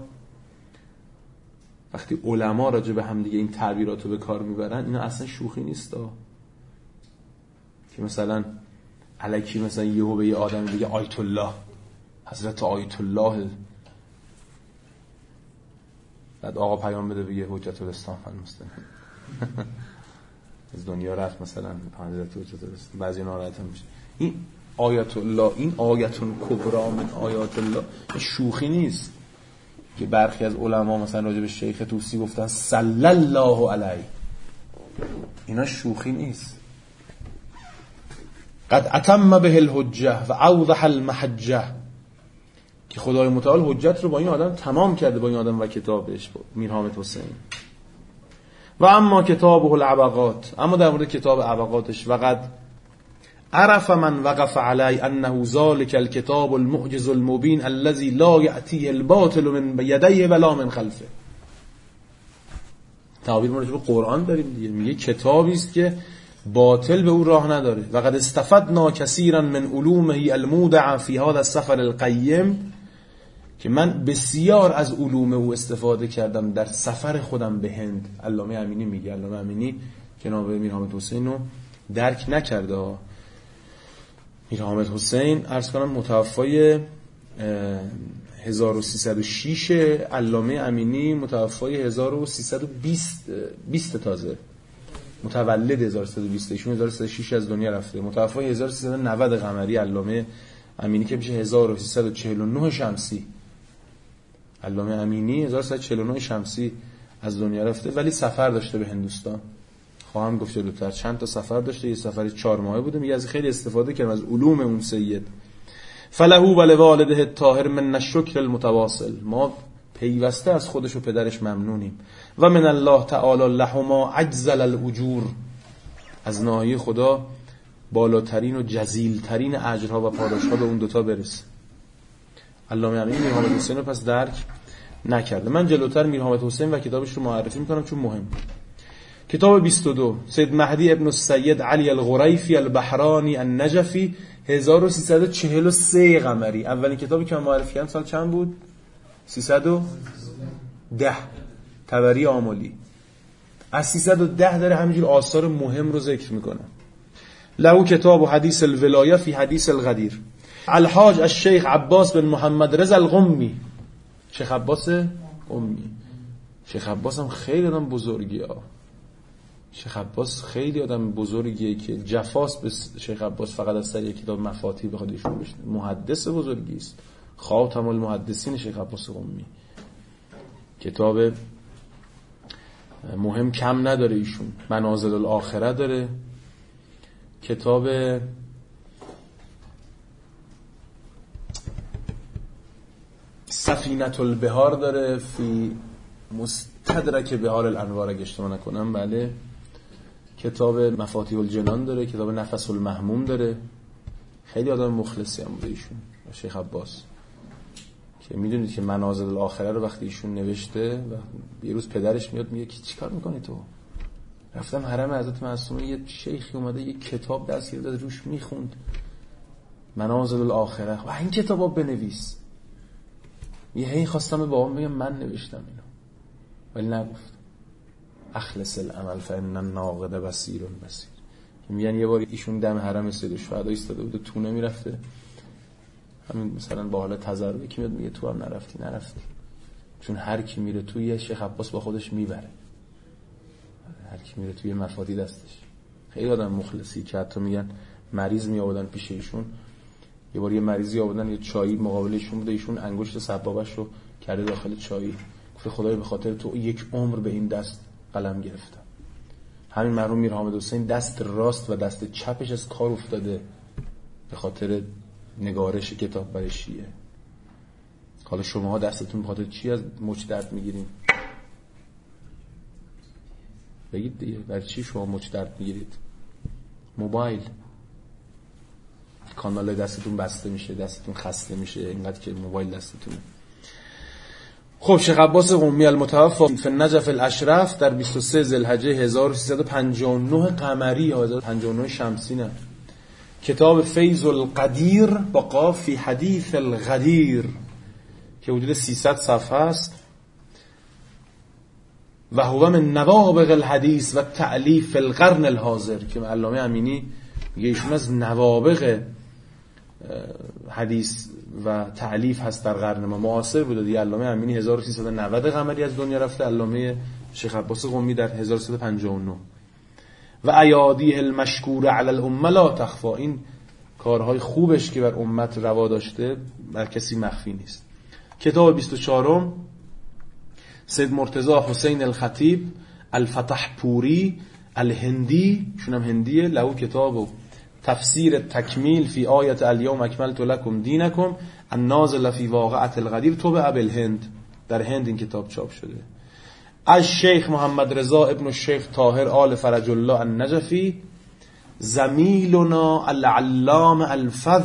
وقتی علما راجع به هم دیگه این تعبیراتو به کار میبرن اینا اصلا شوخی نیست ها. که مثلا الکی مثلا یهو به یه آدمی بگه آیت الله، حضرت آیت الله، بعد آقا پیام بده بگه حجت الاسلام المسلم. از دنیا رفت مثلا حضرت حجت الاسلام، بعضی ناراحت میشه. این آیت الله، این آیتون کبرا من آیات الله شوخی نیست که برخی از علما مثلا راجع به شیخ طوسی گفتن صلی الله علیه. اینا شوخی نیست. قد اتم به الحجه و اوضح المحجه، که خدای متعال حجت رو با این آدم تمام کرده، با این آدم و کتابش، میر حامد حسین. و اما کتابه العبقات، اما در مورد کتاب عبقاتش، وقد عرف من وقف علی انه ذلك الكتاب المعجز المبین الذي لا یأتیه الباطل من یدیه ولا من خلفه. تعبیر ما رو قرآن داریم دیگه، میگه کتابی است که باطل به او راه نداره. و قد استفدنا کثیرا من علومه المودع فی هذا السفر القیم، که من بسیار از علوم او استفاده کردم در سفر خودم به هند. علامه امینی میگه، علامه امینی جناب میر حامد حسین رو درک نکرده. میر حامد حسین عرض کنم متوفای هزار و سیصد و شش، علامه امینی متوفای هزار و سیصد و بیست تازه، متولد هزار و سیصد و بیست، ایشون هزار و سیصد و شش از دنیا رفته. متوفای هزار و سیصد و نود قمری علامه امینی که میشه هزار و سیصد و چهل و نه شمسی. علامه امینی هزار و سیصد و چهل و نه شمسی از دنیا رفته، ولی سفر داشته به هندوستان. خواهم گفت جلوتر چند تا سفر داشته. یه سفر چهار ماهه بوده. میگه از خیلی استفاده کردم از علوم اون سید. فله ولوالده الطاهر من الشکر المتواصل، ما پیوسته از خودش و پدرش ممنونیم. و من الله تعالی لهما اجزل الاجور، از ناحیه خدا بالاترین و جزیلترین اجرها و پاداشها به اون دوتا برسه. علامه امینی میر حامد حسین رو پس درک نکرده. من جلوتر میر حامد حسین و کتابش رو معرفی میکنم چون مهم. کتاب بیست و دو، سید مهدی ابن السید علی الغریفی البحرانی النجفی، هزار و سیصد و چهل و سه قمری. اولین کتابی که من معرفی کردم سال چند بود؟ سیصد و ده، طبری آملی. از سیصد و ده داره همینجور آثار مهم رو ذکر میکنه. له کتاب و حدیث الولایه فی حدیث الغدیر. الحاج الشیخ عباس بن محمد رضا القمی. شیخ عباس قمی. شیخ عباس هم خیلی آدم بزرگی ها. شیخ عباس خیلی آدم بزرگیه که جفاست به شیخ عباس فقط از طریق کتاب مفاتیح بخواد ایشون بشنه. محدث بزرگی است. خاتم المحدثین شیخ عباس قمی. کتاب مهم کم نداره ایشون. منازل الاخره داره. کتاب سفینة البحار داره فی مستدرک بحار الانوار اگه اشتباه نکنم. بله. کتاب مفاتیح الجنان داره. کتاب نفس المهموم داره. خیلی آدم مخلصی هم بوده ایشون شیخ عباس، که میدونید که منازل الاخره رو وقتی ایشون نوشته و یه روز پدرش میاد میگه که چیکار میکنی تو؟ رفتم حرم حضرت معصومه، یه شیخی اومده یه کتاب دست گرفته روش میخوند منازل الاخره. و این کتابو بنویس. یه هی خواستم به بابام بگم من نوشتم اینو، ولی نگفت. اخلص العمل فان الناقد بصیر بصیر. میگن یه بار ایشون دم حرم سید شهدا ایستاده بود، تونه میرفته، همین مثلا با حال تضرعی که میاد میگه تو هم نرفتی نرفتی چون هر کی میره توی شیخ عباس با خودش میبره. هر کی میره توی مفاتیح دستش. خیلی آدم مخلصی که حتی میگن مریض می آوردن پیش ایشون. یه بار یه مریضی آوردن یه چایی مقابل ایشون بوده، ایشون انگشت سبابش رو کرده داخل چایی، گفت خدای به خاطر تو یک عمر به این دست قلم گرفتم. همین مرحوم میر حامد حسین دست راست و دست چپش از کار افتاده به خاطر نگارش کتاب برای شیعه. حالا شماها دستتون به خاطر چی از مچ درد میگیرین؟ بگید دیگه، برای چی شما مچ درد میگیرید؟ موبایل، کانال دستتون بسته میشه، دستتون خسته میشه اینقدر که موبایل دستتونه. خب شیخ عباس قمی المتوفی فی النجف الاشرف در بیست و سه ذوالحجه هزار و سیصد و پنجاه و نه قمری یا هزار و پنجاه و نه شمسی نه. کتاب فیض القدیر با قاف فی حدیث الغدیر که حدود سیصد صفحه است. و هو من نوابغ الحدیث و تألیف القرن الحاضر که علامه امینی میگه ایشون از نوابغ حدیث و تألیف هست در قرن ما. معاصر بوده دیگه. علامه امینی هزار و سیصد و نود قمری از دنیا رفته، علامه شیخ عباس قمی در هزار و سیصد و پنجاه و نه. و ایادیه المشکور علی الامه لا تخفی. این کارهای خوبش که بر امت روا داشته بر کسی مخفی نیست. کتاب بیست و چهارم سید مرتضی حسین الخطیب الفتح پوری الهندی، شونم هندیه، له کتاب و تفسیر تکمیل فی آیت الیوم اکملت لکم دینکم النازل فی واقعة الغدیر طبع بالهند. در هند این کتاب چاپ شده. از شیخ محمد رضا ابن الشیخ طاهر آل فرج الله النجفی زمیلنا العلام الفذ،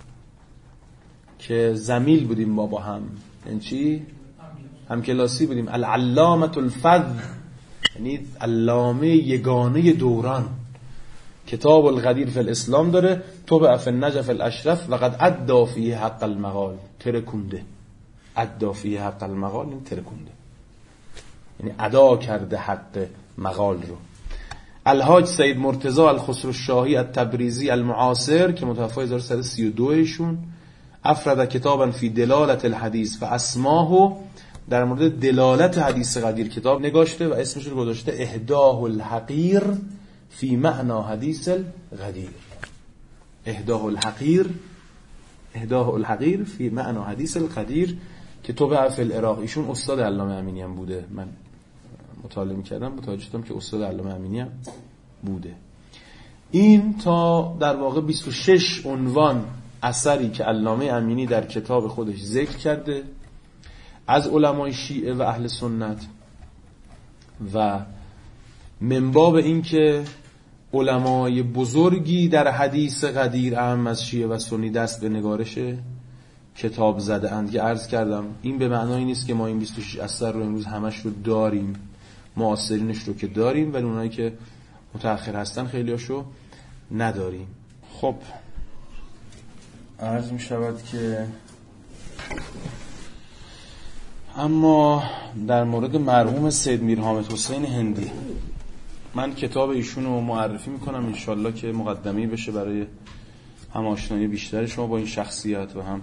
که زمیل بودیم ما با هم، یعنی چی؟ هم کلاسی بودیم. العلامة الفذ یعنی علامه یگانه دوران. کتاب الغدیر فی الاسلام داره، طبع فی النجف الاشرف و قد ادى فیه حق المقال. ترکونده. ادى فیه حق المقال این ترکونده، یعنی ادا کرده حق مقال رو. الحاج سید مرتضی الخسروشاهی التبریزی المعاصر که متوفی هزار و سیصد و سی و دو ایشون افرد کتابا فی دلالت الحدیث و اسماه، در مورد دلالت حدیث غدیر کتاب نگاشته و اسمش رو گذاشته اهداه الحقیر فی معنا حدیث الغدیر. اهداه الحقیر اهداه الحقیر فی معنا حدیث الغدیر که طبع فی العراق. ایشون استاد علامه امینی هم بوده. من مطالعه می‌کردم متوجه شدم که استاد علامه امینی هم بوده. این تا در واقع بیست و شش عنوان اثری که علامه امینی در کتاب خودش ذکر کرده از علمای شیعه و اهل سنت، و من باب این که علمای بزرگی در حدیث غدیر اهم از شیعه و سنی دست به نگارش کتاب زده اند. که عرض کردم این به معنای نیست که ما این بیست و شش اثر رو امروز همش رو داریم، معاصرینش رو که داریم، ولی اونایی که متأخر هستن خیلیاشو نداریم. خب عرض می شود که اما در مورد مرحوم سید میر حامد حسین هندی، من کتاب ایشون رو معرفی میکنم انشالله که مقدمه‌ای بشه برای هم آشنایی بیشتر شما با این شخصیت و هم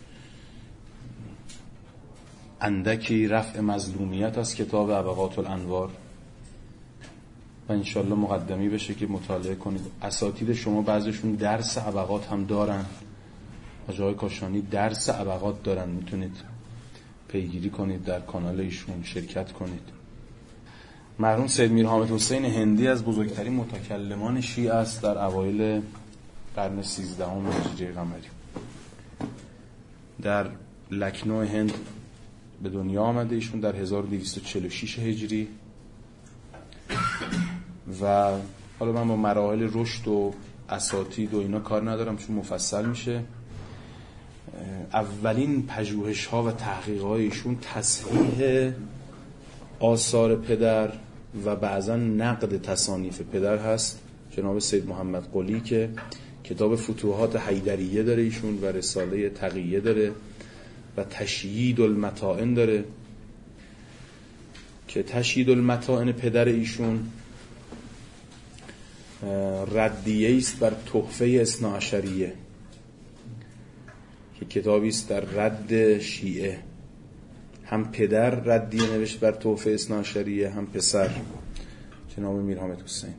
اندکی رفع مظلومیت از کتاب ابقات الانوار و انشالله مقدمی بشه که مطالعه کنید. اساتید شما بعضیشون درس ابقات هم دارن، حاج آقای کاشانی درس ابقات دارن، میتونید پیگیری کنید، در کانال ایشون شرکت کنید. مرحوم سید میر حامد حسین هندی از بزرگترین متکلمان شیعه است در اوایل قرن سیزدهم هجری قمری. در لکنو هند به دنیا آمده ایشون در هزار و دویست و چهل و شش هجری و حالا من با مراحل رشد و اساتید و اینا کار ندارم چون مفصل میشه. اولین پژوهش ها و تحقیق های ایشون تصحیح آثار پدر و بعضا نقد تصانیف پدر هست. جناب سید محمد قلی که کتاب فتوحات حیدریه داره ایشون و رساله تقیه داره و تشیید المتاعن داره که تشیید المتاعن پدر ایشون ردیه است بر تحفه اثنا عشریه که کتابی است در رد شیعه. هم پدر ردیه نوشت بر تحفه اثنا عشریه، هم پسر جناب میر حامد حسین.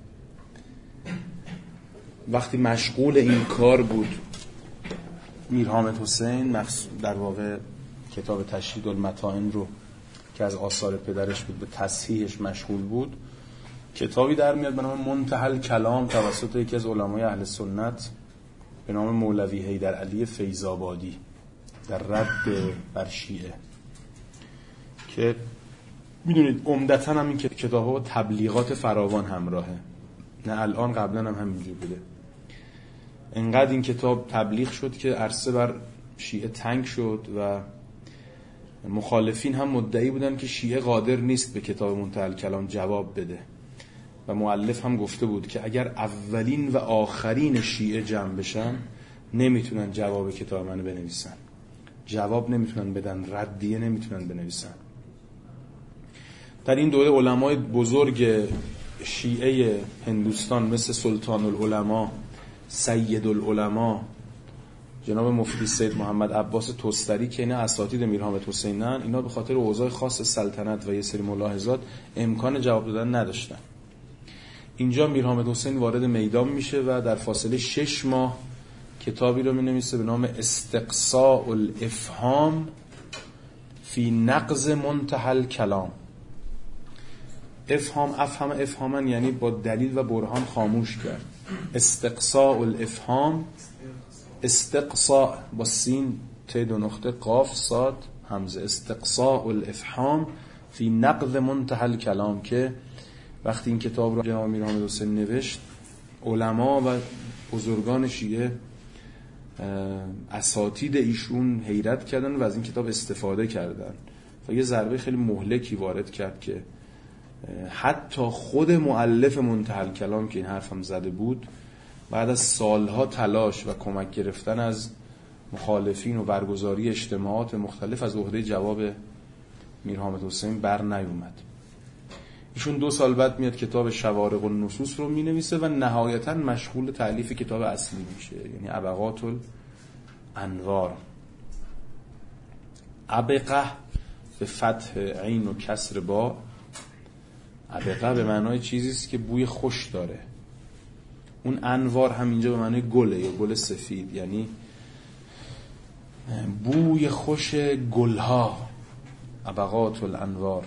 وقتی مشغول این کار بود میر حامد حسین، در واقع کتاب تشیید المتاعن رو که از آثار پدرش بود به تصحیحش مشغول بود، کتابی در میاد به نام منتهی الکلام توسط یکی از علمای اهل سنت به نام مولوی حیدر علی فیض‌آبادی در رد بر شیعه، که میدونید عمدتاً هم این کتاب‌ها با تبلیغات فراوان همراهه، نه الان قبلا هم همینجور بوده. انقدر این کتاب تبلیغ شد که عرصه بر شیعه تنگ شد و مخالفین هم مدعی بودن که شیعه قادر نیست به کتاب منتهی الکلام جواب بده و مؤلف هم گفته بود که اگر اولین و آخرین شیعه جمع بشن نمیتونن جواب کتاب منو بنویسن، جواب نمیتونن بدن، ردیه نمیتونن بنویسن. در این دوره علمای بزرگ شیعه هندوستان مثل سلطان العلماء، سید العلماء، جناب مفتی سید محمد عباس توستری که اینا اساتید میر حامد حسینن، اینا به خاطر اوضاع خاص سلطنت و یه سری ملاحظات امکان جواب دادن نداشتن. اینجا میر حامد حسین وارد میدان میشه و در فاصله شش ماه کتابی رو مینویسه به نام استقصاء الافهام فی نقض منتهی الکلام. افهام افهم افهامن یعنی با دلیل و برهان خاموش کرد. استقصاء الافهام، استقصاء با سین ت دو نقطه قاف صاد همزه، استقصاء الافهام فی نقض منتهی الکلام، که وقتی این کتاب رو جناب میر حامد حسین نوشت علما و بزرگان شیعه اساتید ایشون حیرت کردن و از این کتاب استفاده کردن و یه ضربه خیلی مهلکی وارد کرد که حتی خود مؤلف منتهی الکلام که این حرفم زده بود بعد از سالها تلاش و کمک گرفتن از مخالفین و برگزاری اجتماعات مختلف از عهده جواب میر حامد حسین بر نیومد. ایشون دو سال بعد میاد کتاب شوارق النصوص رو مینویسه و نهایتاً مشغول تألیف کتاب اصلی میشه، یعنی ابقات الانوار. ابقه به فتح عین و کسر با، ابقه به معنای چیزی است که بوی خوش داره. اون انوار هم اینجا به معنای گله یا گل سفید، یعنی بوی خوش گلها، ابقات الانوار.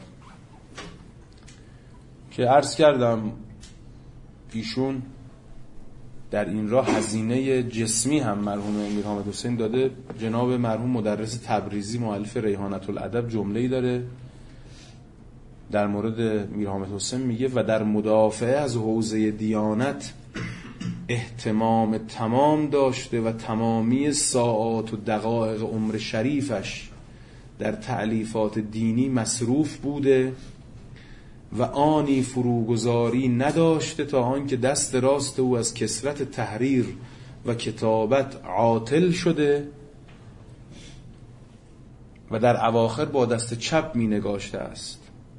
که عرض کردم ایشون در این راه هزینه جسمی هم مرحوم میر حامد حسین داده. جناب مرحوم مدرس تبریزی مؤلف ریحانة الادب جمله‌ای داره در مورد میر حامد حسین، میگه و در مدافعه از حوزه دیانت اهتمام تمام داشته و تمامی ساعات و دقایق عمر شریفش در تألیفات دینی مصروف بوده و آنی فروگذاری نداشته تا آنکه دست راست او از کثرت تحریر و کتابت عاطل شده و در اواخر با دست چپ می نگاشته است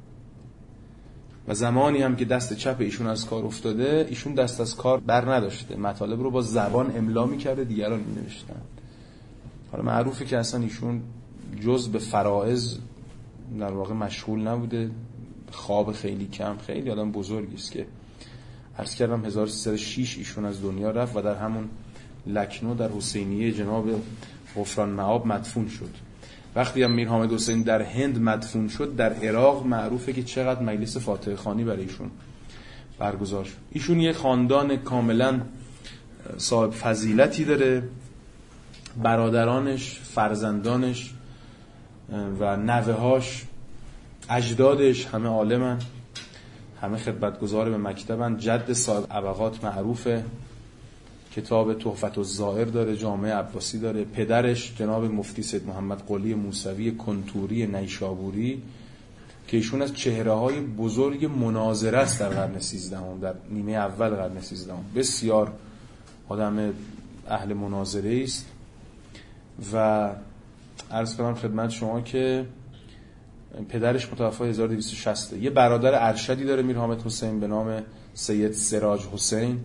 و زمانی هم که دست چپ ایشون از کار افتاده ایشون دست از کار بر نداشته، مطالب رو با زبان املا می کرده، دیگران می نوشتن. حالا معروفه که اصلا ایشون جز به فرائض در واقع مشغول نبوده، خواب خیلی کم، خیلی آدم بزرگی است که عرض کردم هزار و سیصد و شش ایشون از دنیا رفت و در همون لکنو در حسینیه جناب غفران مآب مدفون شد. وقتی هم میر حامد حسین در هند مدفون شد، در عراق معروفه که چقدر مجلس فاتحه خوانی برای ایشون برگزار شد. ایشون یه خاندان کاملا صاحب فضیلتی داره، برادرانش، فرزندانش و نوه‌هاش، اجدادش همه عالمن، همه خدمتگزار به مکتبن. جد صاحب ابقات معروفه، کتاب تحفت الزائر داره، جامعه عباسی داره. پدرش جناب مفتی سید محمد قلی موسوی کنتوری نیشابوری که ایشون از چهره‌های بزرگ مناظره است در قرن سیزدهم، در نیمه اول قرن سیزدهم. بسیار آدم اهل مناظره است و عرض کنم خدمت شما که پدرش متوفی هزار و دویست و شصت. یه برادر ارشدی داره میر حامد حسین به نام سید سراج حسین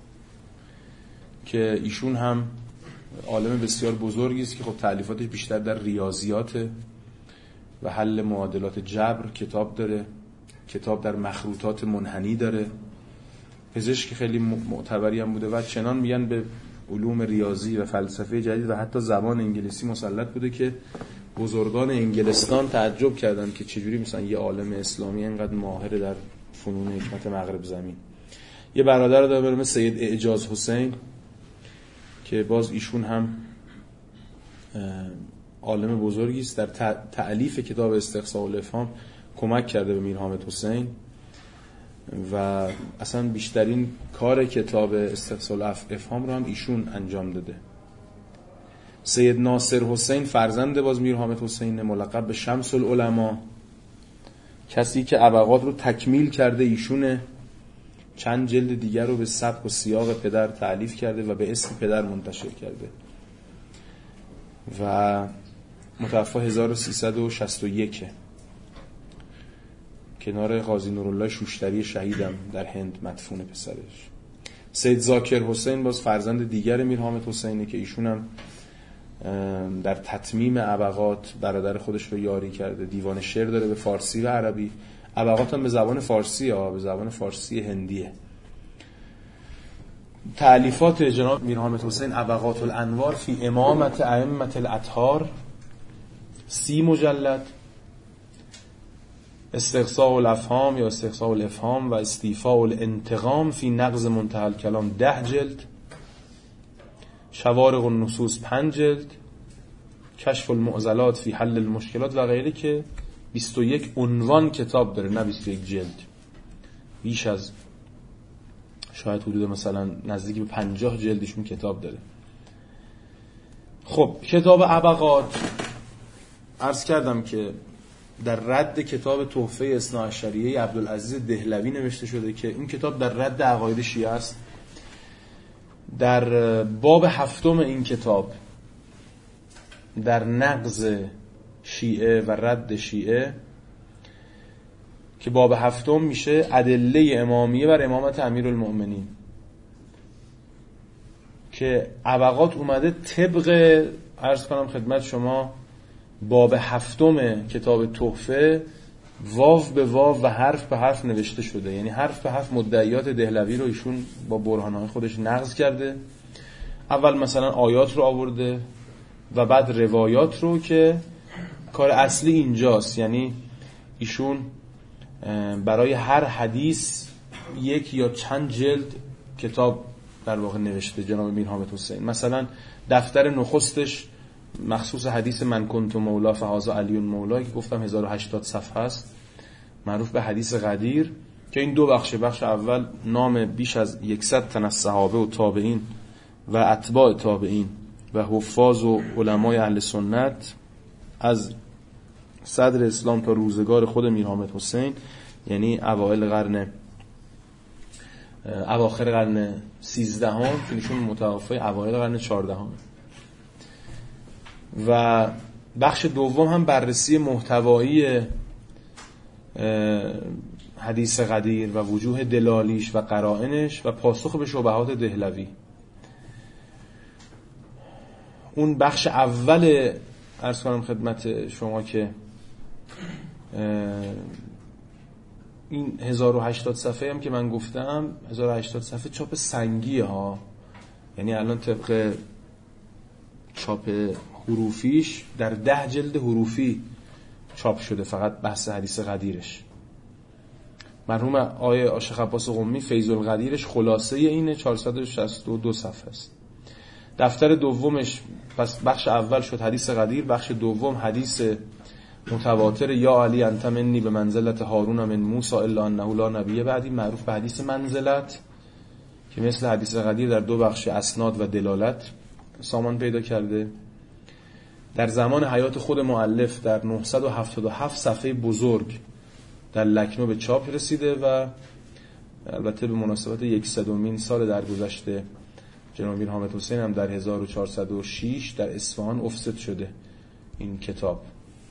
که ایشون هم عالم بسیار بزرگی است که خب تألیفاتش بیشتر در ریاضیات و حل معادلات جبر کتاب داره، کتاب در مخروطات منحنی داره. پزشک خیلی معتبری هم بوده و چنان میگن به علوم ریاضی و فلسفه جدید و حتی زبان انگلیسی مسلط بوده که بزرگان انگلستان تعجب کردن که چجوری مثلا یه عالم اسلامی اینقدر ماهر در فنون حکمت مغرب زمین. یه برادر داره به نام سید اعجاز حسین که باز ایشون هم عالم بزرگی است، در تألیف کتاب استقصاء الافهام کمک کرده به میر حامد حسین و اصلا بیشترین کار کتاب استقصاء الافهام رو هم ایشون انجام داده. سید ناصر حسین فرزند باز میر حامد حسین ملقب به شمس العلماء، کسی که ابقات رو تکمیل کرده ایشونه. چند جلد دیگر رو به سبک و سیاق پدر تألیف کرده و به اسم پدر منتشر کرده و متوفی هزار و سیصد و شصت و یک کنار قاضی نورالله شوشتری شهیدم در هند مدفون پسرش. سید ذاکر حسین باز فرزند دیگر میر حامد حسینه که ایشون هم در تتمیم ابقات برادر خودش رو یاری کرده. دیوان شعر داره به فارسی و عربی، ابقات هم به زبان فارسی ها به زبان فارسی هندیه. تألیفات جناب میر حامد حسین ابقات الانوار فی امامت ائمة الاطهار سی مجلد، استقصاء الافهام یا استقصاء الافهام و استیفاء الانتقام فی نقض منتهى الکلام ده جلد، شوارق النصوص پنج جلد، کشف المعضلات فی حل المشکلات و غیره که بیست و یک عنوان کتاب داره، نه بیست و یک جلد. بیش از شاید حدود مثلا نزدیک به پنجاه جلدشون کتاب داره. خب کتاب ابقات عرض کردم که در رد کتاب تحفه اثناعشریه عبدالعزیز دهلوی نوشته شده که این کتاب در رد عقاید شیعه است. در باب هفتم این کتاب در نقض شیعه و رد شیعه که باب هفتم میشه ادله امامیه بر امامت امیرالمؤمنین که ابقات اومده طبق عرض کنم خدمت شما باب هفتم کتاب تحفه واو به واو و حرف به حرف نوشته شده، یعنی حرف به حرف مدعیات دهلوی رو ایشون با برهانهای خودش نقض کرده. اول مثلا آیات رو آورده و بعد روایات رو که کار اصلی اینجاست، یعنی ایشون برای هر حدیث یک یا چند جلد کتاب در واقع نوشته جناب میر حامد حسین. مثلا دفتر نخستش مخصوص حدیث من کنت مولا فهذا علی مولا که گفتم هزار و هشتاد صفحه است، معروف به حدیث غدیر، که این دو بخش، بخش اول نام بیش از صد تن از صحابه و تابعین و اتباع تابعین و حفاظ و علمای اهل سنت از صدر اسلام تا روزگار خود میر حامد حسین، یعنی اوایل قرن اواخر قرن سیزدهم که ایشون متوفی اوایل قرن چهاردهم. و بخش دوم هم بررسی محتوایی حدیث قدیر و وجوه دلالیش و قرائنش و پاسخ به شبهات دهلوی. اون بخش اول عرض کنم خدمت شما که این هزار و هشتاد صفحه هم که من گفتم، هزار و هشتاد صفحه چاپ سنگیه ها، یعنی الان طبق چاپ حروفیش در ده جلد حروفی چاپ شده فقط بحث حدیث قدیرش. مرحوم آقای شیخ عباس قمی فیض القدیرش خلاصه اینه، چهارصد و شصت و دو صفحه است. دفتر دومش پس بخش اول شد حدیث قدیر، بخش دوم حدیث متواتر یا علی انت منی به منزلت هارون من موسی الا انه لا نبی بعدی، معروف به حدیث منزلت، که مثل حدیث قدیر در دو بخش اسناد و دلالت سامان پیدا کرده. در زمان حیات خود مؤلف در نهصد و هفتاد و هفت صفحه بزرگ در لکنو به چاپ رسیده و البته به مناسبت یکصدمین سال درگذشته جناب میر حامد حسین هم در هزار و چهارصد و شش در اصفهان افست شده این کتاب.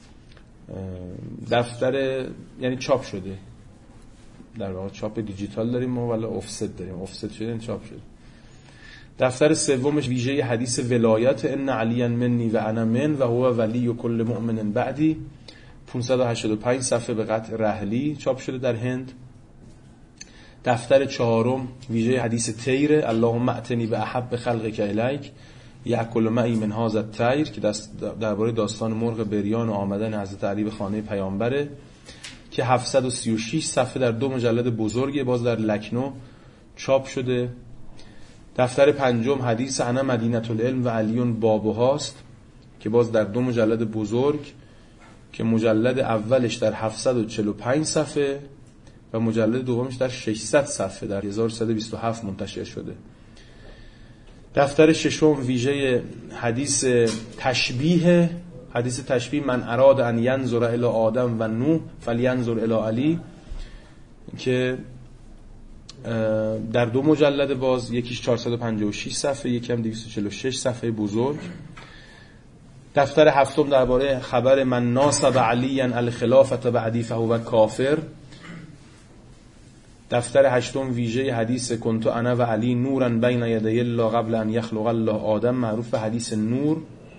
دفتر یعنی چاپ شده، در واقع چاپ دیجیتال داریم ما ولی افست داریم، افست شده این چاپ شده. دفتر سومش ویژه حدیث ولایت ان علی منی و انا من و هو ولی کل مؤمن بعدی، پانصد و هشتاد و پنج صفحه به قطع رحلی چاپ شده در هند. دفتر چهارم ویژه حدیث تیر اللهم اتنی به احب خلقک الیک یاکل معی من هذا الطیر، که درباره داستان مرغ بریان و آمدن حضرت علی به خانه پیامبره، که هفتصد و سی و شش صفحه در دو مجلد بزرگی باز در لکنو چاپ شده. دفتر پنجم حدیث انا مدینه العلم و علیون بابوهاست که باز در دو مجلد بزرگ، که مجلد اولش در هفتصد و چهل و پنج صفحه و مجلد دومش در ششصد صفحه در هزار و سیصد و بیست و هفت منتشر شده. دفتر ششم ویژه حدیث تشبیه، حدیث تشبیه من اراد ان ینظر الی آدم و نوح فلینظر الی علی، که در دو مجلد باز، یکیش چهارصد و پنجاه و شش صفحه، یکی هم دویست و چهل و شش صفحه بزرگ. دفتر هفتم درباره خبر من ناصب علیا الخلافة بعدی فهو کافر. دفتر هشتم ویژه حدیث کنت انا و علی نورا بین یدی الله قبل ان یخلق الله آدم، معروف به حدیث نور.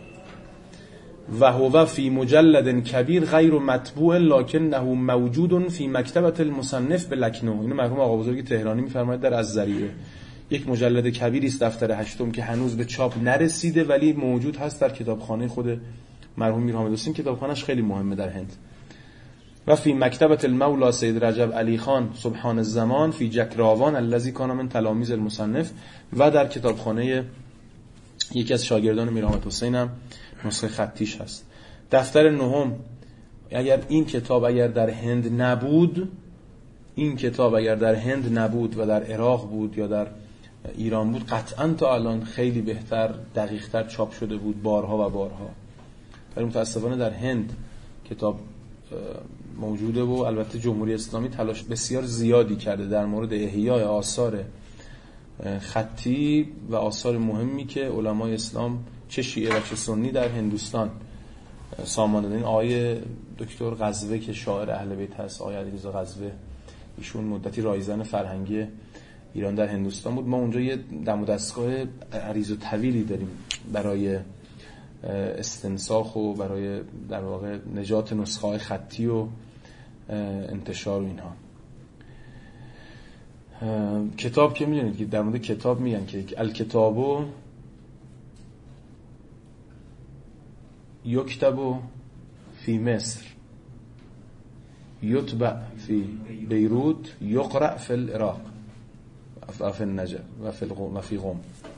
و هو فی مجلد کبیر غیر مطبوع لکنه موجود فی مکتبة المصنف به لکنو. اینو مرحوم آقا بزرگ تهرانی میفرماید در الذریعه. یک مجلد کبیری است دفتر هشتم که هنوز به چاپ نرسیده ولی موجود هست در کتابخانه خود مرحوم میر حامد حسین، کتابخانه‌اش خیلی مهمه در هند. و فی مکتبة المولا سید رجب علی خان سبحان الزمان فی جکراوان الذی کان من تلاميذ المصنف، و در کتابخانه یکی از شاگردان میر حامد حسین هم نسخه خطیش هست. دفتر نهم اگر این کتاب اگر در هند نبود، این کتاب اگر در هند نبود و در عراق بود یا در ایران بود، قطعاً تا الان خیلی بهتر دقیق‌تر چاپ شده بود بارها و بارها. ولی متاسفانه در هند کتاب موجوده و البته جمهوری اسلامی تلاش بسیار زیادی کرده در مورد احیای آثار خطی و آثار مهمی که علمای اسلام چه شیعه و چه سنی در هندوستان سامان دادن. آقای دکتر غزوه که شاعر اهل بیت هست، آقای علیرضا غزوه، ایشون مدتی رایزن فرهنگی ایران در هندوستان بود. ما اونجا یه دم و دستگاه عریض و طویلی داریم برای استنساخ و برای در واقع نجات نسخه‌های خطی و انتشار و اینها. کتاب که میدونید که در مورد کتاب میگن که الکتابو یکتبو فی مصر یتبع فی بیروت یقرأ فی العراق و فی النجف و فی القم و فی قم.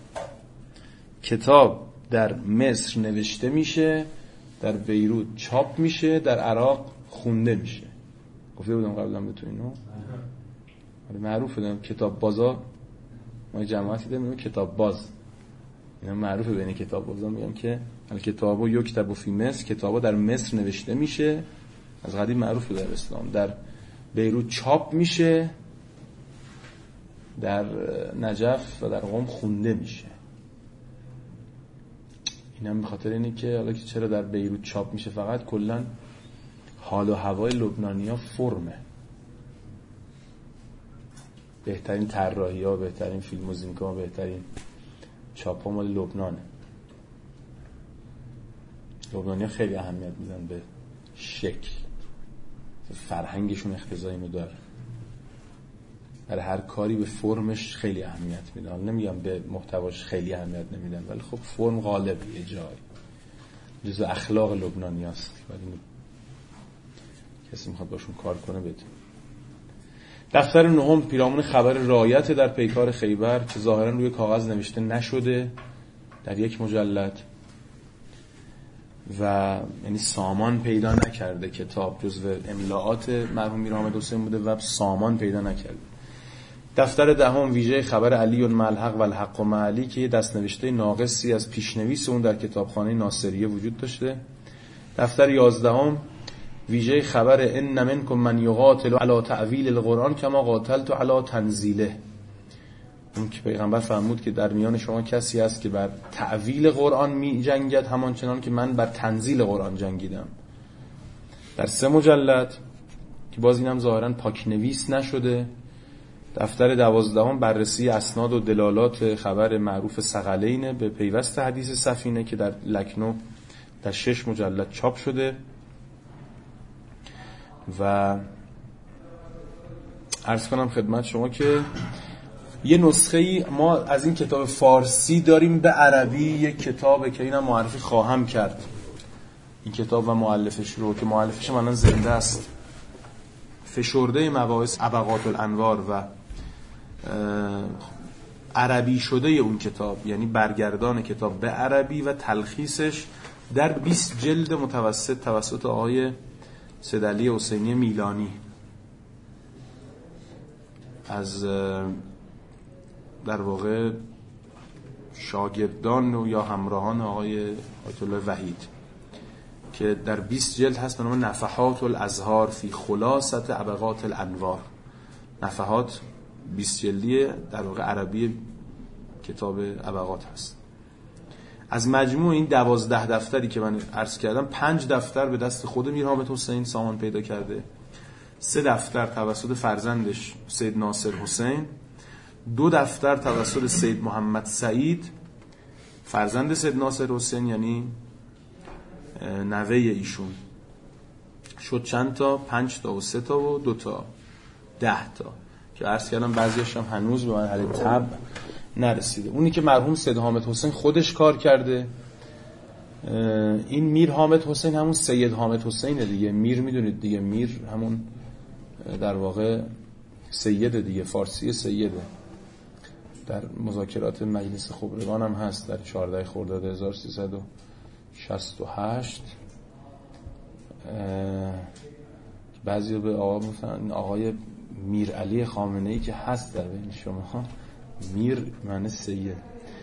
کتاب در مصر نوشته میشه، در بیروت چاپ میشه، در عراق خونده میشه. گفته بودم قبلا به تو اینو معروفه، دارم کتاب بازا، ما جماعتی داریم میگم کتاب باز، اینا معروفه بین کتاب بازا. میگم که الکتابو یکتبو فی مصر، کتابا در مصر نوشته میشه، از قدیم معروفه در اسلام. در بیروت چاپ میشه، در نجف و در قم خونده میشه. اینم به خاطر اینه که حالا که چرا در بیروت چاپ میشه فقط، کلا حال و هوای لبنانی‌ها فرمه. بهترین طراحی‌ها، بهترین فیلم و زینکا، بهترین چاپ‌ها مال لبنانه. لبنانی‌ها خیلی اهمیت میدن به شکل، فرهنگشون اقتضای اینو داره. برای هر کاری به فرمش خیلی اهمیت میدن. نمیگم به محتواش خیلی اهمیت نمیدن، ولی خب فرم غالبه یه جایی. جزء اخلاق لبنانیاست. ولی کسی میخواد باشون کار کنه بده. دفتر نهم پیرامون خبر رایت در پیکار خیبر که ظاهرا روی کاغذ نوشته نشده در یک مجلد و یعنی سامان پیدا نکرده. کتاب جزو املاعات مرحوم میر حامد حسین بوده و سامان پیدا نکرده. دفتر دهم ویژه خبر علی الملحق و الحق مع علی که یه دستنوشته ناقصی از پیشنویس اون در کتابخانه ناصریه وجود داشته. دفتر یازدهم ویژه خبر ان منکم من یقاتل علی تعویل القرآن کما قاتلت علی تنزیله. اون که پیغمبر فرمود که در میان شما کسی هست که بر تعویل قرآن می جنگد همان چنان که من بر تنزیل قرآن جنگیدم. در سه مجلد که باز اینم ظاهرا پاکنویس نشده. دفتر دوازدهم بررسی اسناد و دلالات خبر معروف ثقلین به پیوست حدیث سفینه که در لکنو در شش مجلد چاپ شده. و عرض کنم خدمت شما که یه نسخه ای ما از این کتاب فارسی داریم به عربی، یک کتابه که اینم معرفی خواهم کرد این کتاب و مؤلفش رو، که مؤلفش من زنده است، فشرده مباحث ابقات الانوار و عربی شده اون کتاب، یعنی برگردان کتاب به عربی و تلخیصش در بیست جلد متوسط توسط آقای سیدعلی حسینی میلانی از در واقع شاگردان و یا همراهان آقای آیت الله وحید که در بیست جلد هست به نام نفحات الازهار فی خلاصه ابقات الانوار. نفحات بیست جلدیه، در واقع عربی کتاب ابقات هست. از مجموع این دوازده دفتری که من عرض کردم، پنج دفتر به دست خود میر حامد حسین سامان پیدا کرده، سه دفتر توسط فرزندش سید ناصر حسین، دو دفتر توسط سید محمد سعید فرزند سید ناصر حسین یعنی نوه ایشون. شد چند تا؟ پنج تا و سه تا و دو تا، ده تا که عرض کردم بعضیش هم هنوز به مرحله طبع نرسیده. اونی که مرحوم سید حامد حسین خودش کار کرده، این میر حامد حسین همون سید حامد حسینه دیگه. میر میدونید دیگه، میر همون در واقع سیده دیگه، فارسی سیده. در مذاکرات مجلس خبرگان هم هست در چهارده خرداد هزار و سیصد و شصت و هشت. بعضی به آقا میگن آقای میر علی خامنه‌ای که هست در بین شما، میر معنی سید.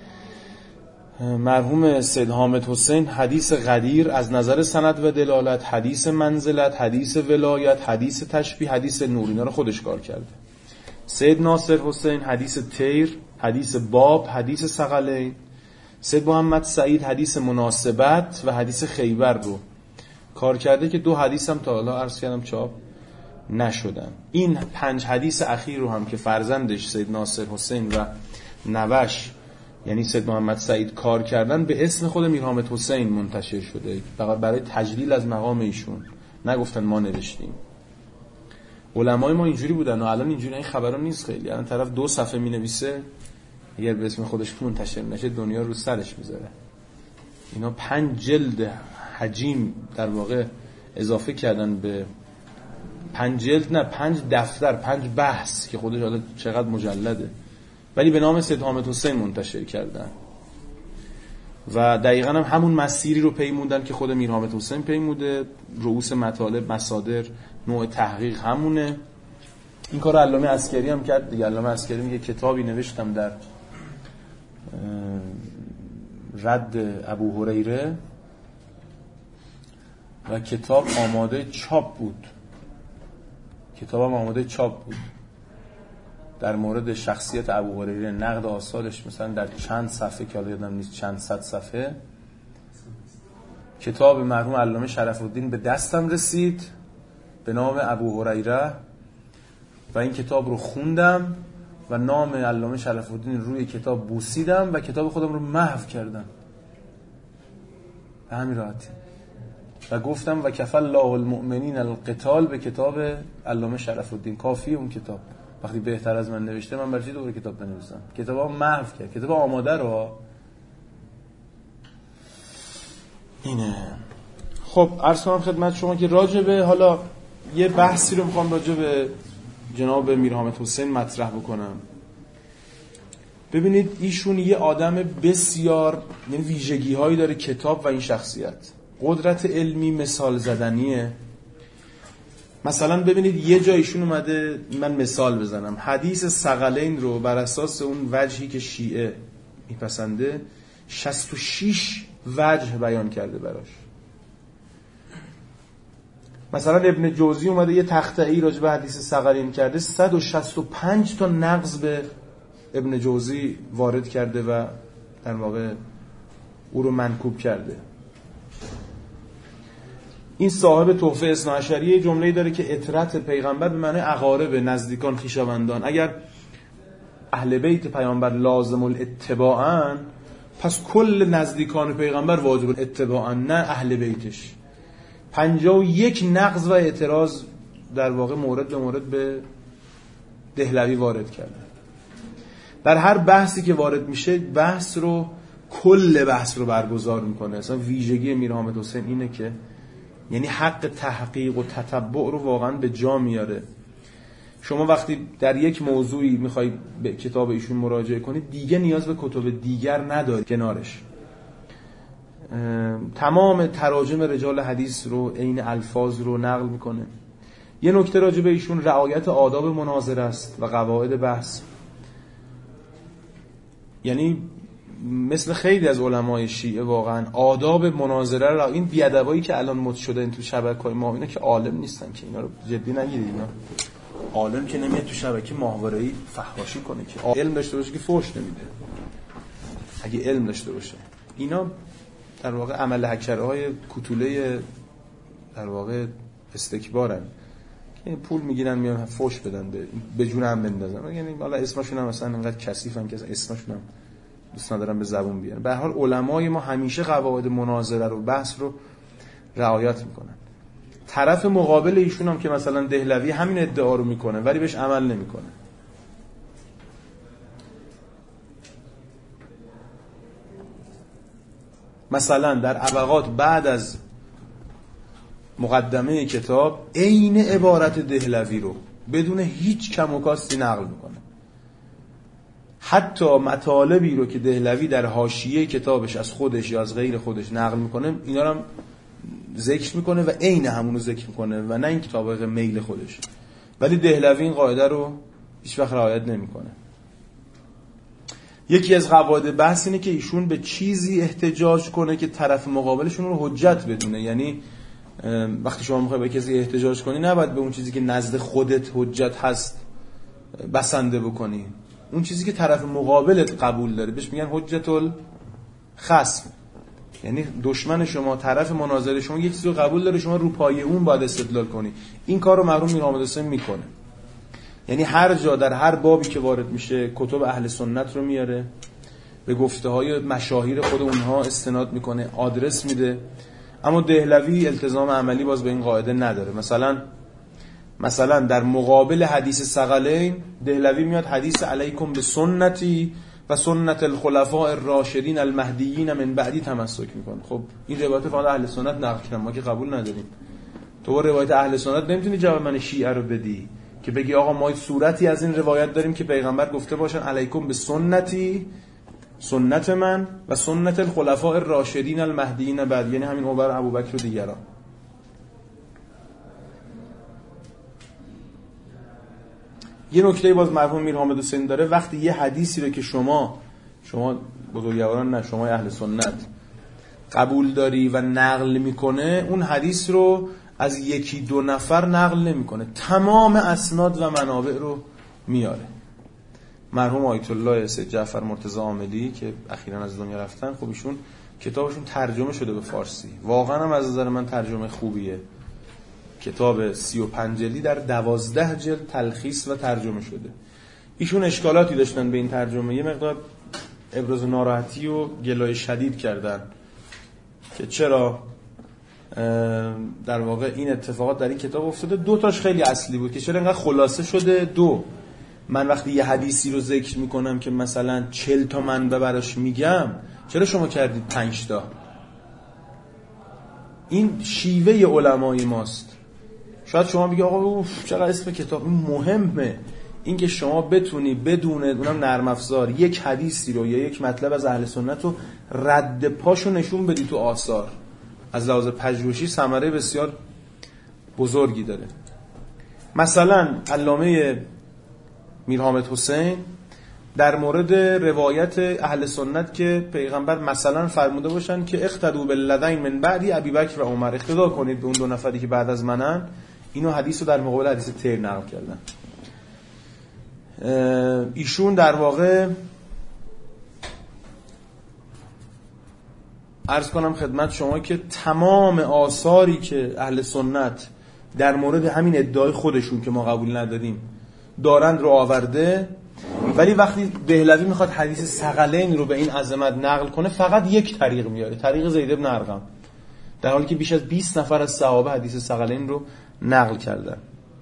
مرحوم سید حامد حسین حدیث غدیر از نظر سند و دلالت، حدیث منزلت، حدیث ولایت، حدیث تشبیه، حدیث نور، اینا رو خودش کار کرده. سید ناصر حسین حدیث تیر، حدیث باب، حدیث ثقلین. سید محمد سعید حدیث مناسبت و حدیث خیبر رو کار کرده که دو حدیث هم تا حالا عرض کردم چاپ نشدن. این پنج حدیث اخیر رو هم که فرزندش سید ناصر حسین و نوش یعنی سید محمد سعید کار کردن، به اسم خود میر حامد حسین منتشر شده، فقط برای تجلیل از مقام ایشون. نگفتن ما نوشتیم. علمای ما اینجوری بودن و الان اینجوری این خبرا نیست. خیلی الان طرف دو صفحه مینویسه، اگر به اسم خودش منتشر نشه دنیا رو سرش میذاره. اینا پنج جلد حجیم در واقع اضافه کردن به پنج جلد، نه پنج دفتر، پنج بحث که خودش حالا چقدر مجلده، ولی به نام سید حامد حسین منتشر کردن و دقیقاً هم همون مسیری رو پیمودن که خود میر حامد حسین پیموده. رؤوس مطالب، مصادر، نوع تحقیق همونه. این کار علامه عسکری هم کرد دیگه. علامه عسکری میگه کتابی نوشتم در رد ابو هریره و کتاب آماده چاپ بود. کتابم آماده چاپ بود در مورد شخصیت ابو هریره، نقد آثارش، مثلا در چند صفحه که حالا یادم نیست چند صد صفحه کتاب مرحوم علامه شرف الدین به دستم رسید به نام ابو هریره و این کتاب رو خوندم و نام علامه شرف الدین روی کتاب بوسیدم و کتاب خودم رو محو کردم به همین راحتی و گفتم و کفى الله المؤمنین القتال به کتاب علامه شرف الدین. کافی اون کتاب وقتی بهتر از من نوشته من برای چی دوباره کتاب بنویسم؟ کتابا محو کرد، کتاب آماده رو. اینه. خب عرض کنم خدمت شما که راجبه حالا یه بحثی رو میخوام راجبه جناب میرحامد حسین مطرح بکنم. ببینید ایشون یه آدم بسیار، یعنی ویژگی هایی داره کتاب و این شخصیت، قدرت علمی مثال زدنیه. مثلا ببینید یه جا ایشون اومده، من مثال بزنم، حدیث ثقلین رو بر اساس اون وجهی که شیعه میپسنده شصت و شش وجه بیان کرده براش. مثلا ابن جوزی اومده یه تخته‌ای راجع به حدیث ثقلین کرده، صد و شصت و پنج تا نقض به ابن جوزی وارد کرده و در واقع او رو منکوب کرده. این صاحب تحفه اثناعشریه جمله‌ای داره که اطرت پیغمبر به معنی اقارب، نزدیکان، خویشاوندان. اگر اهل بیت پیامبر لازم الاتباعن، پس کل نزدیکان پیغمبر واجب الاتباعن، نه اهل بیتش. پنجاه و یک نقض و اعتراض در واقع مورد به مورد به دهلوی وارد کرده. در هر بحثی که وارد میشه بحث رو، کل بحث رو برگزار میکنه. اصلا ویژگی میرحامد حسین اینه که یعنی حق تحقیق و تتبع رو واقعا به جا میاره. شما وقتی در یک موضوعی میخوای به کتاب ایشون مراجعه کنید دیگه نیاز به کتب دیگر نداری کنارش. تمام تراجم رجال حدیث رو، عین الفاظ رو نقل میکنه. یه نکته راجع به ایشون، رعایت آداب مناظره است و قواعد بحث. یعنی مثل خیلی از علمای شیعه واقعا آداب مناظره را، این بیادبایی که الان مد شده این تو شبکه‌های ما، اینا که عالم نیستن که، اینا رو جدی نگیرید. اینا عالم که نمیاد تو شبکه ماهواره‌ای فحاشی کنه، که علم داشته باشه که فحش نمیده. اگه علم داشته باشه، اینا در واقع عمل هکرهای کوتوله در واقع استکبارن که پول میگیرن میان فحش بدن به به جون هم بندازن. یعنی والا اسمشون هم مثلا انقدر کثیفن که اسمشون هم دوست ندارم به زبون بیارن. به هر حال علمای ما همیشه قواعد مناظره رو، بحث رو رعایت میکنن. طرف مقابل ایشون هم که مثلا دهلوی همین ادعا رو میکنه ولی بهش عمل نمیکنه. مثلا در ابقات بعد از مقدمه کتاب عین عبارت دهلوی رو بدون هیچ کم و کاستی نقل میکنه. حتی مطالبی رو که دهلوی در حاشیه کتابش از خودش یا از غیر خودش نقل میکنه اینا رو هم ذکر میکنه و عین همون رو ذکر میکنه و نه این طابق میل خودش. ولی دهلوی این قاعده رو هیچ وقت رعایت نمیکنه. یکی از قواعد بحث اینه که ایشون به چیزی احتجاج کنه که طرف مقابلشون رو حجت بدونه. یعنی وقتی شما میخوای به کسی احتجاج کنی نباید به اون چیزی که نزد خودت حجت هست بسنده بکنی، اون چیزی که طرف مقابلت قبول داره بهش میگن حجت الخصم. یعنی دشمن شما، طرف مناظره شما یک چیزی رو قبول داره، شما رو پایه اون باید استدلال کنی. این کار رو مرحوم میرحامد حسین میکنه. یعنی هر جا در هر بابی که وارد میشه کتب اهل سنت رو میاره، به گفته های مشاهیر خود اونها استناد میکنه، آدرس میده. اما دهلوی التزام عملی باز به این قاعده نداره. مثلا مثلا در مقابل حدیث ثقلین دهلوی میاد حدیث علیکم به سنتی و سنت الخلفاء الراشدین المهدیین من بعدی تمسک میکنه. خب این روایت فقط اهل سنت نقل کردن، ما که قبول نداریم. تو روایت اهل سنت نمیتونی جواب من شیعه رو بدی که بگی آقا ما صورتی از این روایت داریم که پیغمبر گفته باشن علیکم به سنتی، سنت من و سنت الخلفاء الراشدین المهدیین بعد، یعنی همین عمر، ابوبکر و دیگران. یه نکته باز مرحوم میرحامد حسین داره، وقتی یه حدیثی رو که شما شما بزرگواران نه شما اهل سنت قبول داری و نقل میکنه، اون حدیث رو از یکی دو نفر نقل نمیکنه، تمام اسناد و منابع رو میاره. مرحوم آیت الله سید جعفر مرتضی عاملی که اخیراً از دنیا رفتن، خب ایشون کتابشون ترجمه شده به فارسی، واقعا هم از نظر من ترجمه خوبیه. کتاب سی و پنج جلدی در دوازده جلد تلخیص و ترجمه شده. ایشون اشکالاتی داشتن به این ترجمه، یه مقدار ابراز ناراحتی و گلایه شدید کردن که چرا در واقع این اتفاقات در این کتاب افتاده. دو تاش خیلی اصلی بود که چرا اینقدر خلاصه شده. دو، من وقتی یه حدیثی رو ذکر میکنم که مثلا چل تا منبع براش میگم، چرا شما کردید پنج تا؟ این شیوه علمای ماست. شاید شما بگی آقا اوف چقدر اسم کتاب این مهمه. این که شما بتونی بدون اونم نرم افزار یک حدیثی رو یا یک مطلب از اهل سنت رو رد پاشو نشون بدی تو آثار، از لحاظ پژوهشی ثمره بسیار بزرگی داره. مثلا علامه میرحامد حسین در مورد روایت اهل سنت که پیغمبر مثلا فرموده باشن که اقتدوا بالذین من بعدی ابی بکر و عمر، اقتدا کنید به اون دو نفری که بعد از منن، اینو حدیث رو در مقابل حدیث تیر نقل کردن. ایشون در واقع عرض کنم خدمت شما که تمام آثاری که اهل سنت در مورد همین ادعای خودشون که ما قبول نداریم دارند رو آورده، ولی وقتی دهلوی میخواد حدیث ثقلین رو به این عظمت نقل کنه فقط یک طریق میاره، طریق زید بن ارقم، در حالی که بیش از بیست نفر از صحابه حدیث ثقلین رو نقل کردن.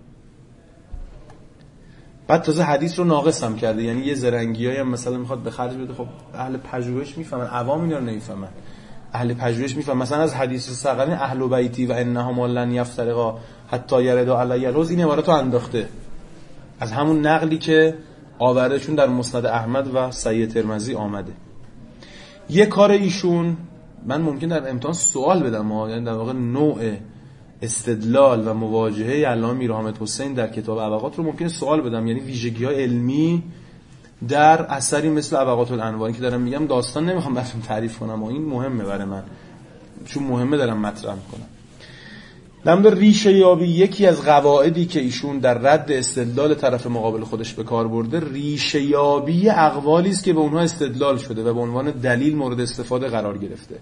بعد تازه حدیث رو ناقص هم کرده، یعنی یه زرنگیایی هم مثلا میخواد به خرج بده. خب اهل پژوهش میفهمن، عوام اینا رو نمیفهمن. اهل پژوهش میفهمن مثلا از حدیث ثقلین اهل بیتی و انها لن یفترقا حتی یردا علی روز، این عبارت رو انداخته از همون نقلی که آوردهشون در مسند احمد و صحیح ترمذی آمده. یه کار ایشون من ممکن در امتحان سوال بدم، یعنی در واقع نوع استدلال و مواجهه علامه میرحامد حسین در کتاب ابقات رو ممکنه سوال بدم، یعنی ویژگی‌های علمی در اثری مثل ابقات الانوار که دارم میگم، داستان نمیخوام براتون تعریف کنم و این مهمه برای من چون مهمه دارم مطرح میکنم. در مورد ریشه یابی، یکی از قواعدی که ایشون در رد استدلال طرف مقابل خودش به کار برده، ریشه یابی اقوالی است که به اونها استدلال شده و به عنوان دلیل مورد استفاده قرار گرفته.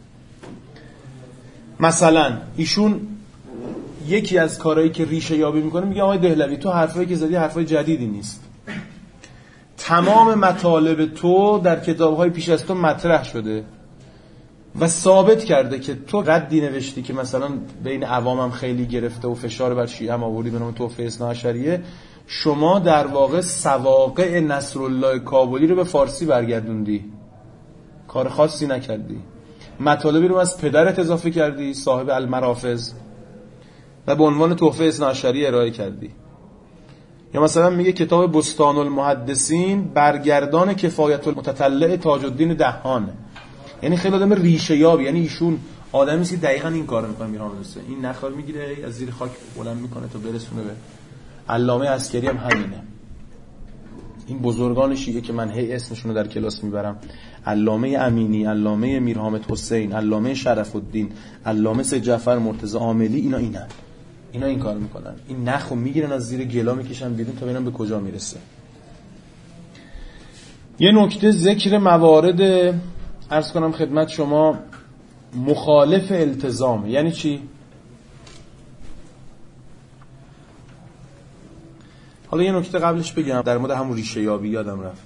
مثلا ایشون یکی از کارهایی که ریشه یابی میکنه میگه آقای دهلوی تو حرفایی که زدی حرفای جدیدی نیست، تمام مطالب تو در کتاب‌های پیش از تو مطرح شده و ثابت کرده که تو ردی نوشتی که مثلا بین عوامم خیلی گرفته و فشار بر شیعه هم آوردی به نام توفیق اثنا عشریه. شما در واقع سواقع نصرالله کابلی رو به فارسی برگردوندی، کار خاصی نکردی، مطالبی رو از پدرت اضافه کردی صاحب المرافض و به عنوان توفیق اثنا عشریه ارائه کردی. یا مثلا میگه کتاب بستان المحدثین برگردان کفایت المتطلع تاج الدین دهان، یعنی خیلی آدم ریشه یابی، یعنی ایشون آدمی است که دقیقاً این کارو میکنه. میرحامد حسین این نخال میگیره از زیر خاک بلند میکنه تا برسونه به علامه عسکری هم همینه. این بزرگان شیعه که من هی اسمشون رو در کلاس میبرم، علامه امینی، علامه میرحامد حسین، علامه شرف الدین، علامه سید جعفر مرتضی عاملی، اینا اینن اینا این کار میکنن. این نخو میگیرن از زیر گلا میکشن بیرون تا ببینن به کجا میرسه. یه نکته ذکر موارد عرض کنم خدمت شما مخالف التزام. یعنی چی؟ حالا یه نکته قبلش بگم در مورد همون ریشه یابی، یادم رفت.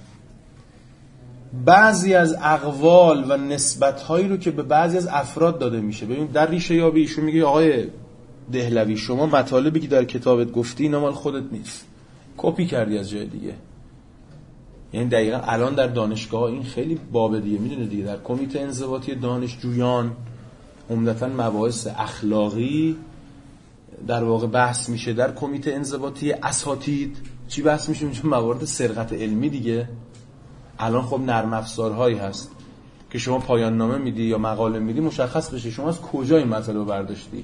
بعضی از اقوال و نسبت‌هایی رو که به بعضی از افراد داده میشه، ببین در ریشه یابی ایشون میگه آقای دهلوی شما مطالبی که در کتابت گفتی اینا مال خودت نیست، کپی کردی از جای دیگه. یعنی دقیقاً الان در دانشگاه این خیلی باب دیگه، میدونه دیگه، در کمیته انضباطی دانشجویان عمدتاً مباحث اخلاقی در واقع بحث میشه، در کمیته انضباطی اساتید چی بحث میشه؟ میشه موارد سرقت علمی دیگه. الان خب نرم افزارهایی هست که شما پایان نامه میدی یا مقاله میدی مشخص بشه شما از کجا این مطلب رو برداشتی.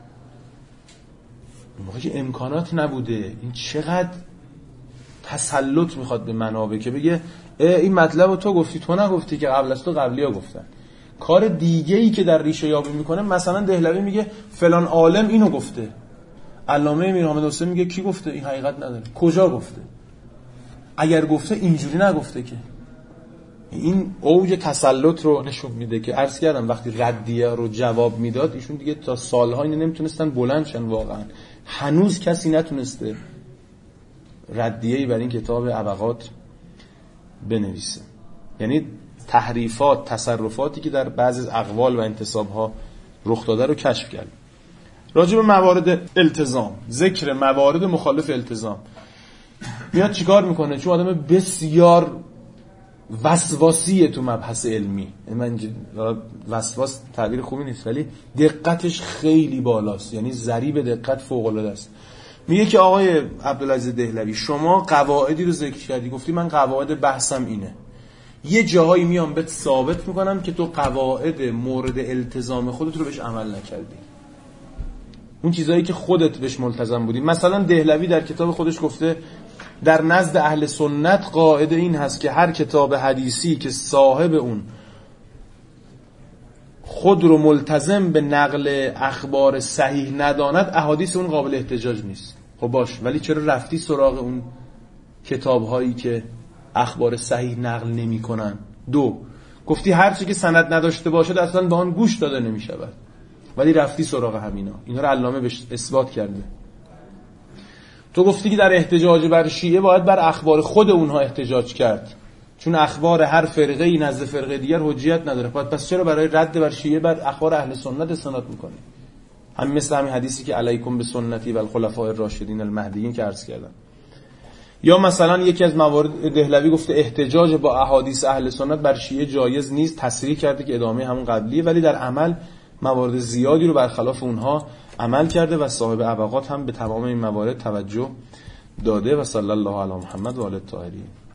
اون موقع که امکانات نبوده، این چقدر تسلط میخواد به منابع که بگه این مطلب رو تو گفتی، تو نگفتی که قبل از تو قبلی ها گفتن. کار دیگه ای که در ریشه یابی میکنه، مثلا دهلوی میگه فلان عالم اینو گفته، علامه میرحامد حسین میگه کی گفته؟ این حقیقت نداره. کجا گفته؟ اگر گفته اینجوری نگفته که. این اوج تسلط رو نشون میده که عرض کردم وقتی ردیه رو جواب میداد ایشون دیگه تا سالها اینو نمیتونستن بلند شن. واقعا هنوز کسی نتونسته ردیه‌ای بر این کتاب ابقات بنویسه. یعنی تحریفات، تصرفاتی که در بعضی از اقوال و انتساب‌ها رخ داده رو کشف کرد. راجع به موارد التزام، ذکر موارد مخالف التزام، میاد چیکار میکنه؟ چون آدم بسیار وسواسیه تو مبحث علمی. من وسواس تعبیر خوبی نیست ولی دقتش خیلی بالاست، یعنی ضریب دقت فوق العاده است. میگه که آقای عبدالعزیز دهلوی شما قواعدی رو ذکر کردی، گفتی من قواعد بحثم اینه، یه جاهایی میام بهت ثابت میکنم که تو قواعد مورد التزام خودت رو بهش عمل نکردی، اون چیزایی که خودت بهش ملتزم بودی. مثلا دهلوی در کتاب خودش گفته در نزد اهل سنت قاعده این هست که هر کتاب حدیثی که صاحب اون خود رو ملتزم به نقل اخبار صحیح نداند، احادیث اون قابل احتجاج نیست. خب باش، ولی چرا رفتی سراغ اون کتاب هایی که اخبار صحیح نقل نمی کنن؟ دو، گفتی هر چی که سند نداشته باشه اصلا به آن گوش داده نمی شود، ولی رفتی سراغ همینا. اینا رو علامه بهش اثبات کرده. تو گفتی که در احتجاج بر شیعه باید بر اخبار خود اونها احتجاج کرد، چون اخبار هر فرقه‌ای نزد فرقه دیگر حجیت نداره. پس چرا برای رد بر شیعه بر اخبار اهل سنت استناد می‌کنی؟ همین مثل همین حدیثی که علیکم به سنتی و الخلفاء الراشدین المهدیین که عرض کردم. یا مثلا یکی از موارد دهلوی گفته احتجاج با احادیث اهل سنت بر شیعه جایز نیست، تصریح کرده که ادامه همون قبلیه، ولی در عمل موارد زیادی رو برخلاف اونها عمل کرده و صاحب ابقات هم به تمام این موارد توجه داده. و صلی الله علی محمد و آله الطاهرین.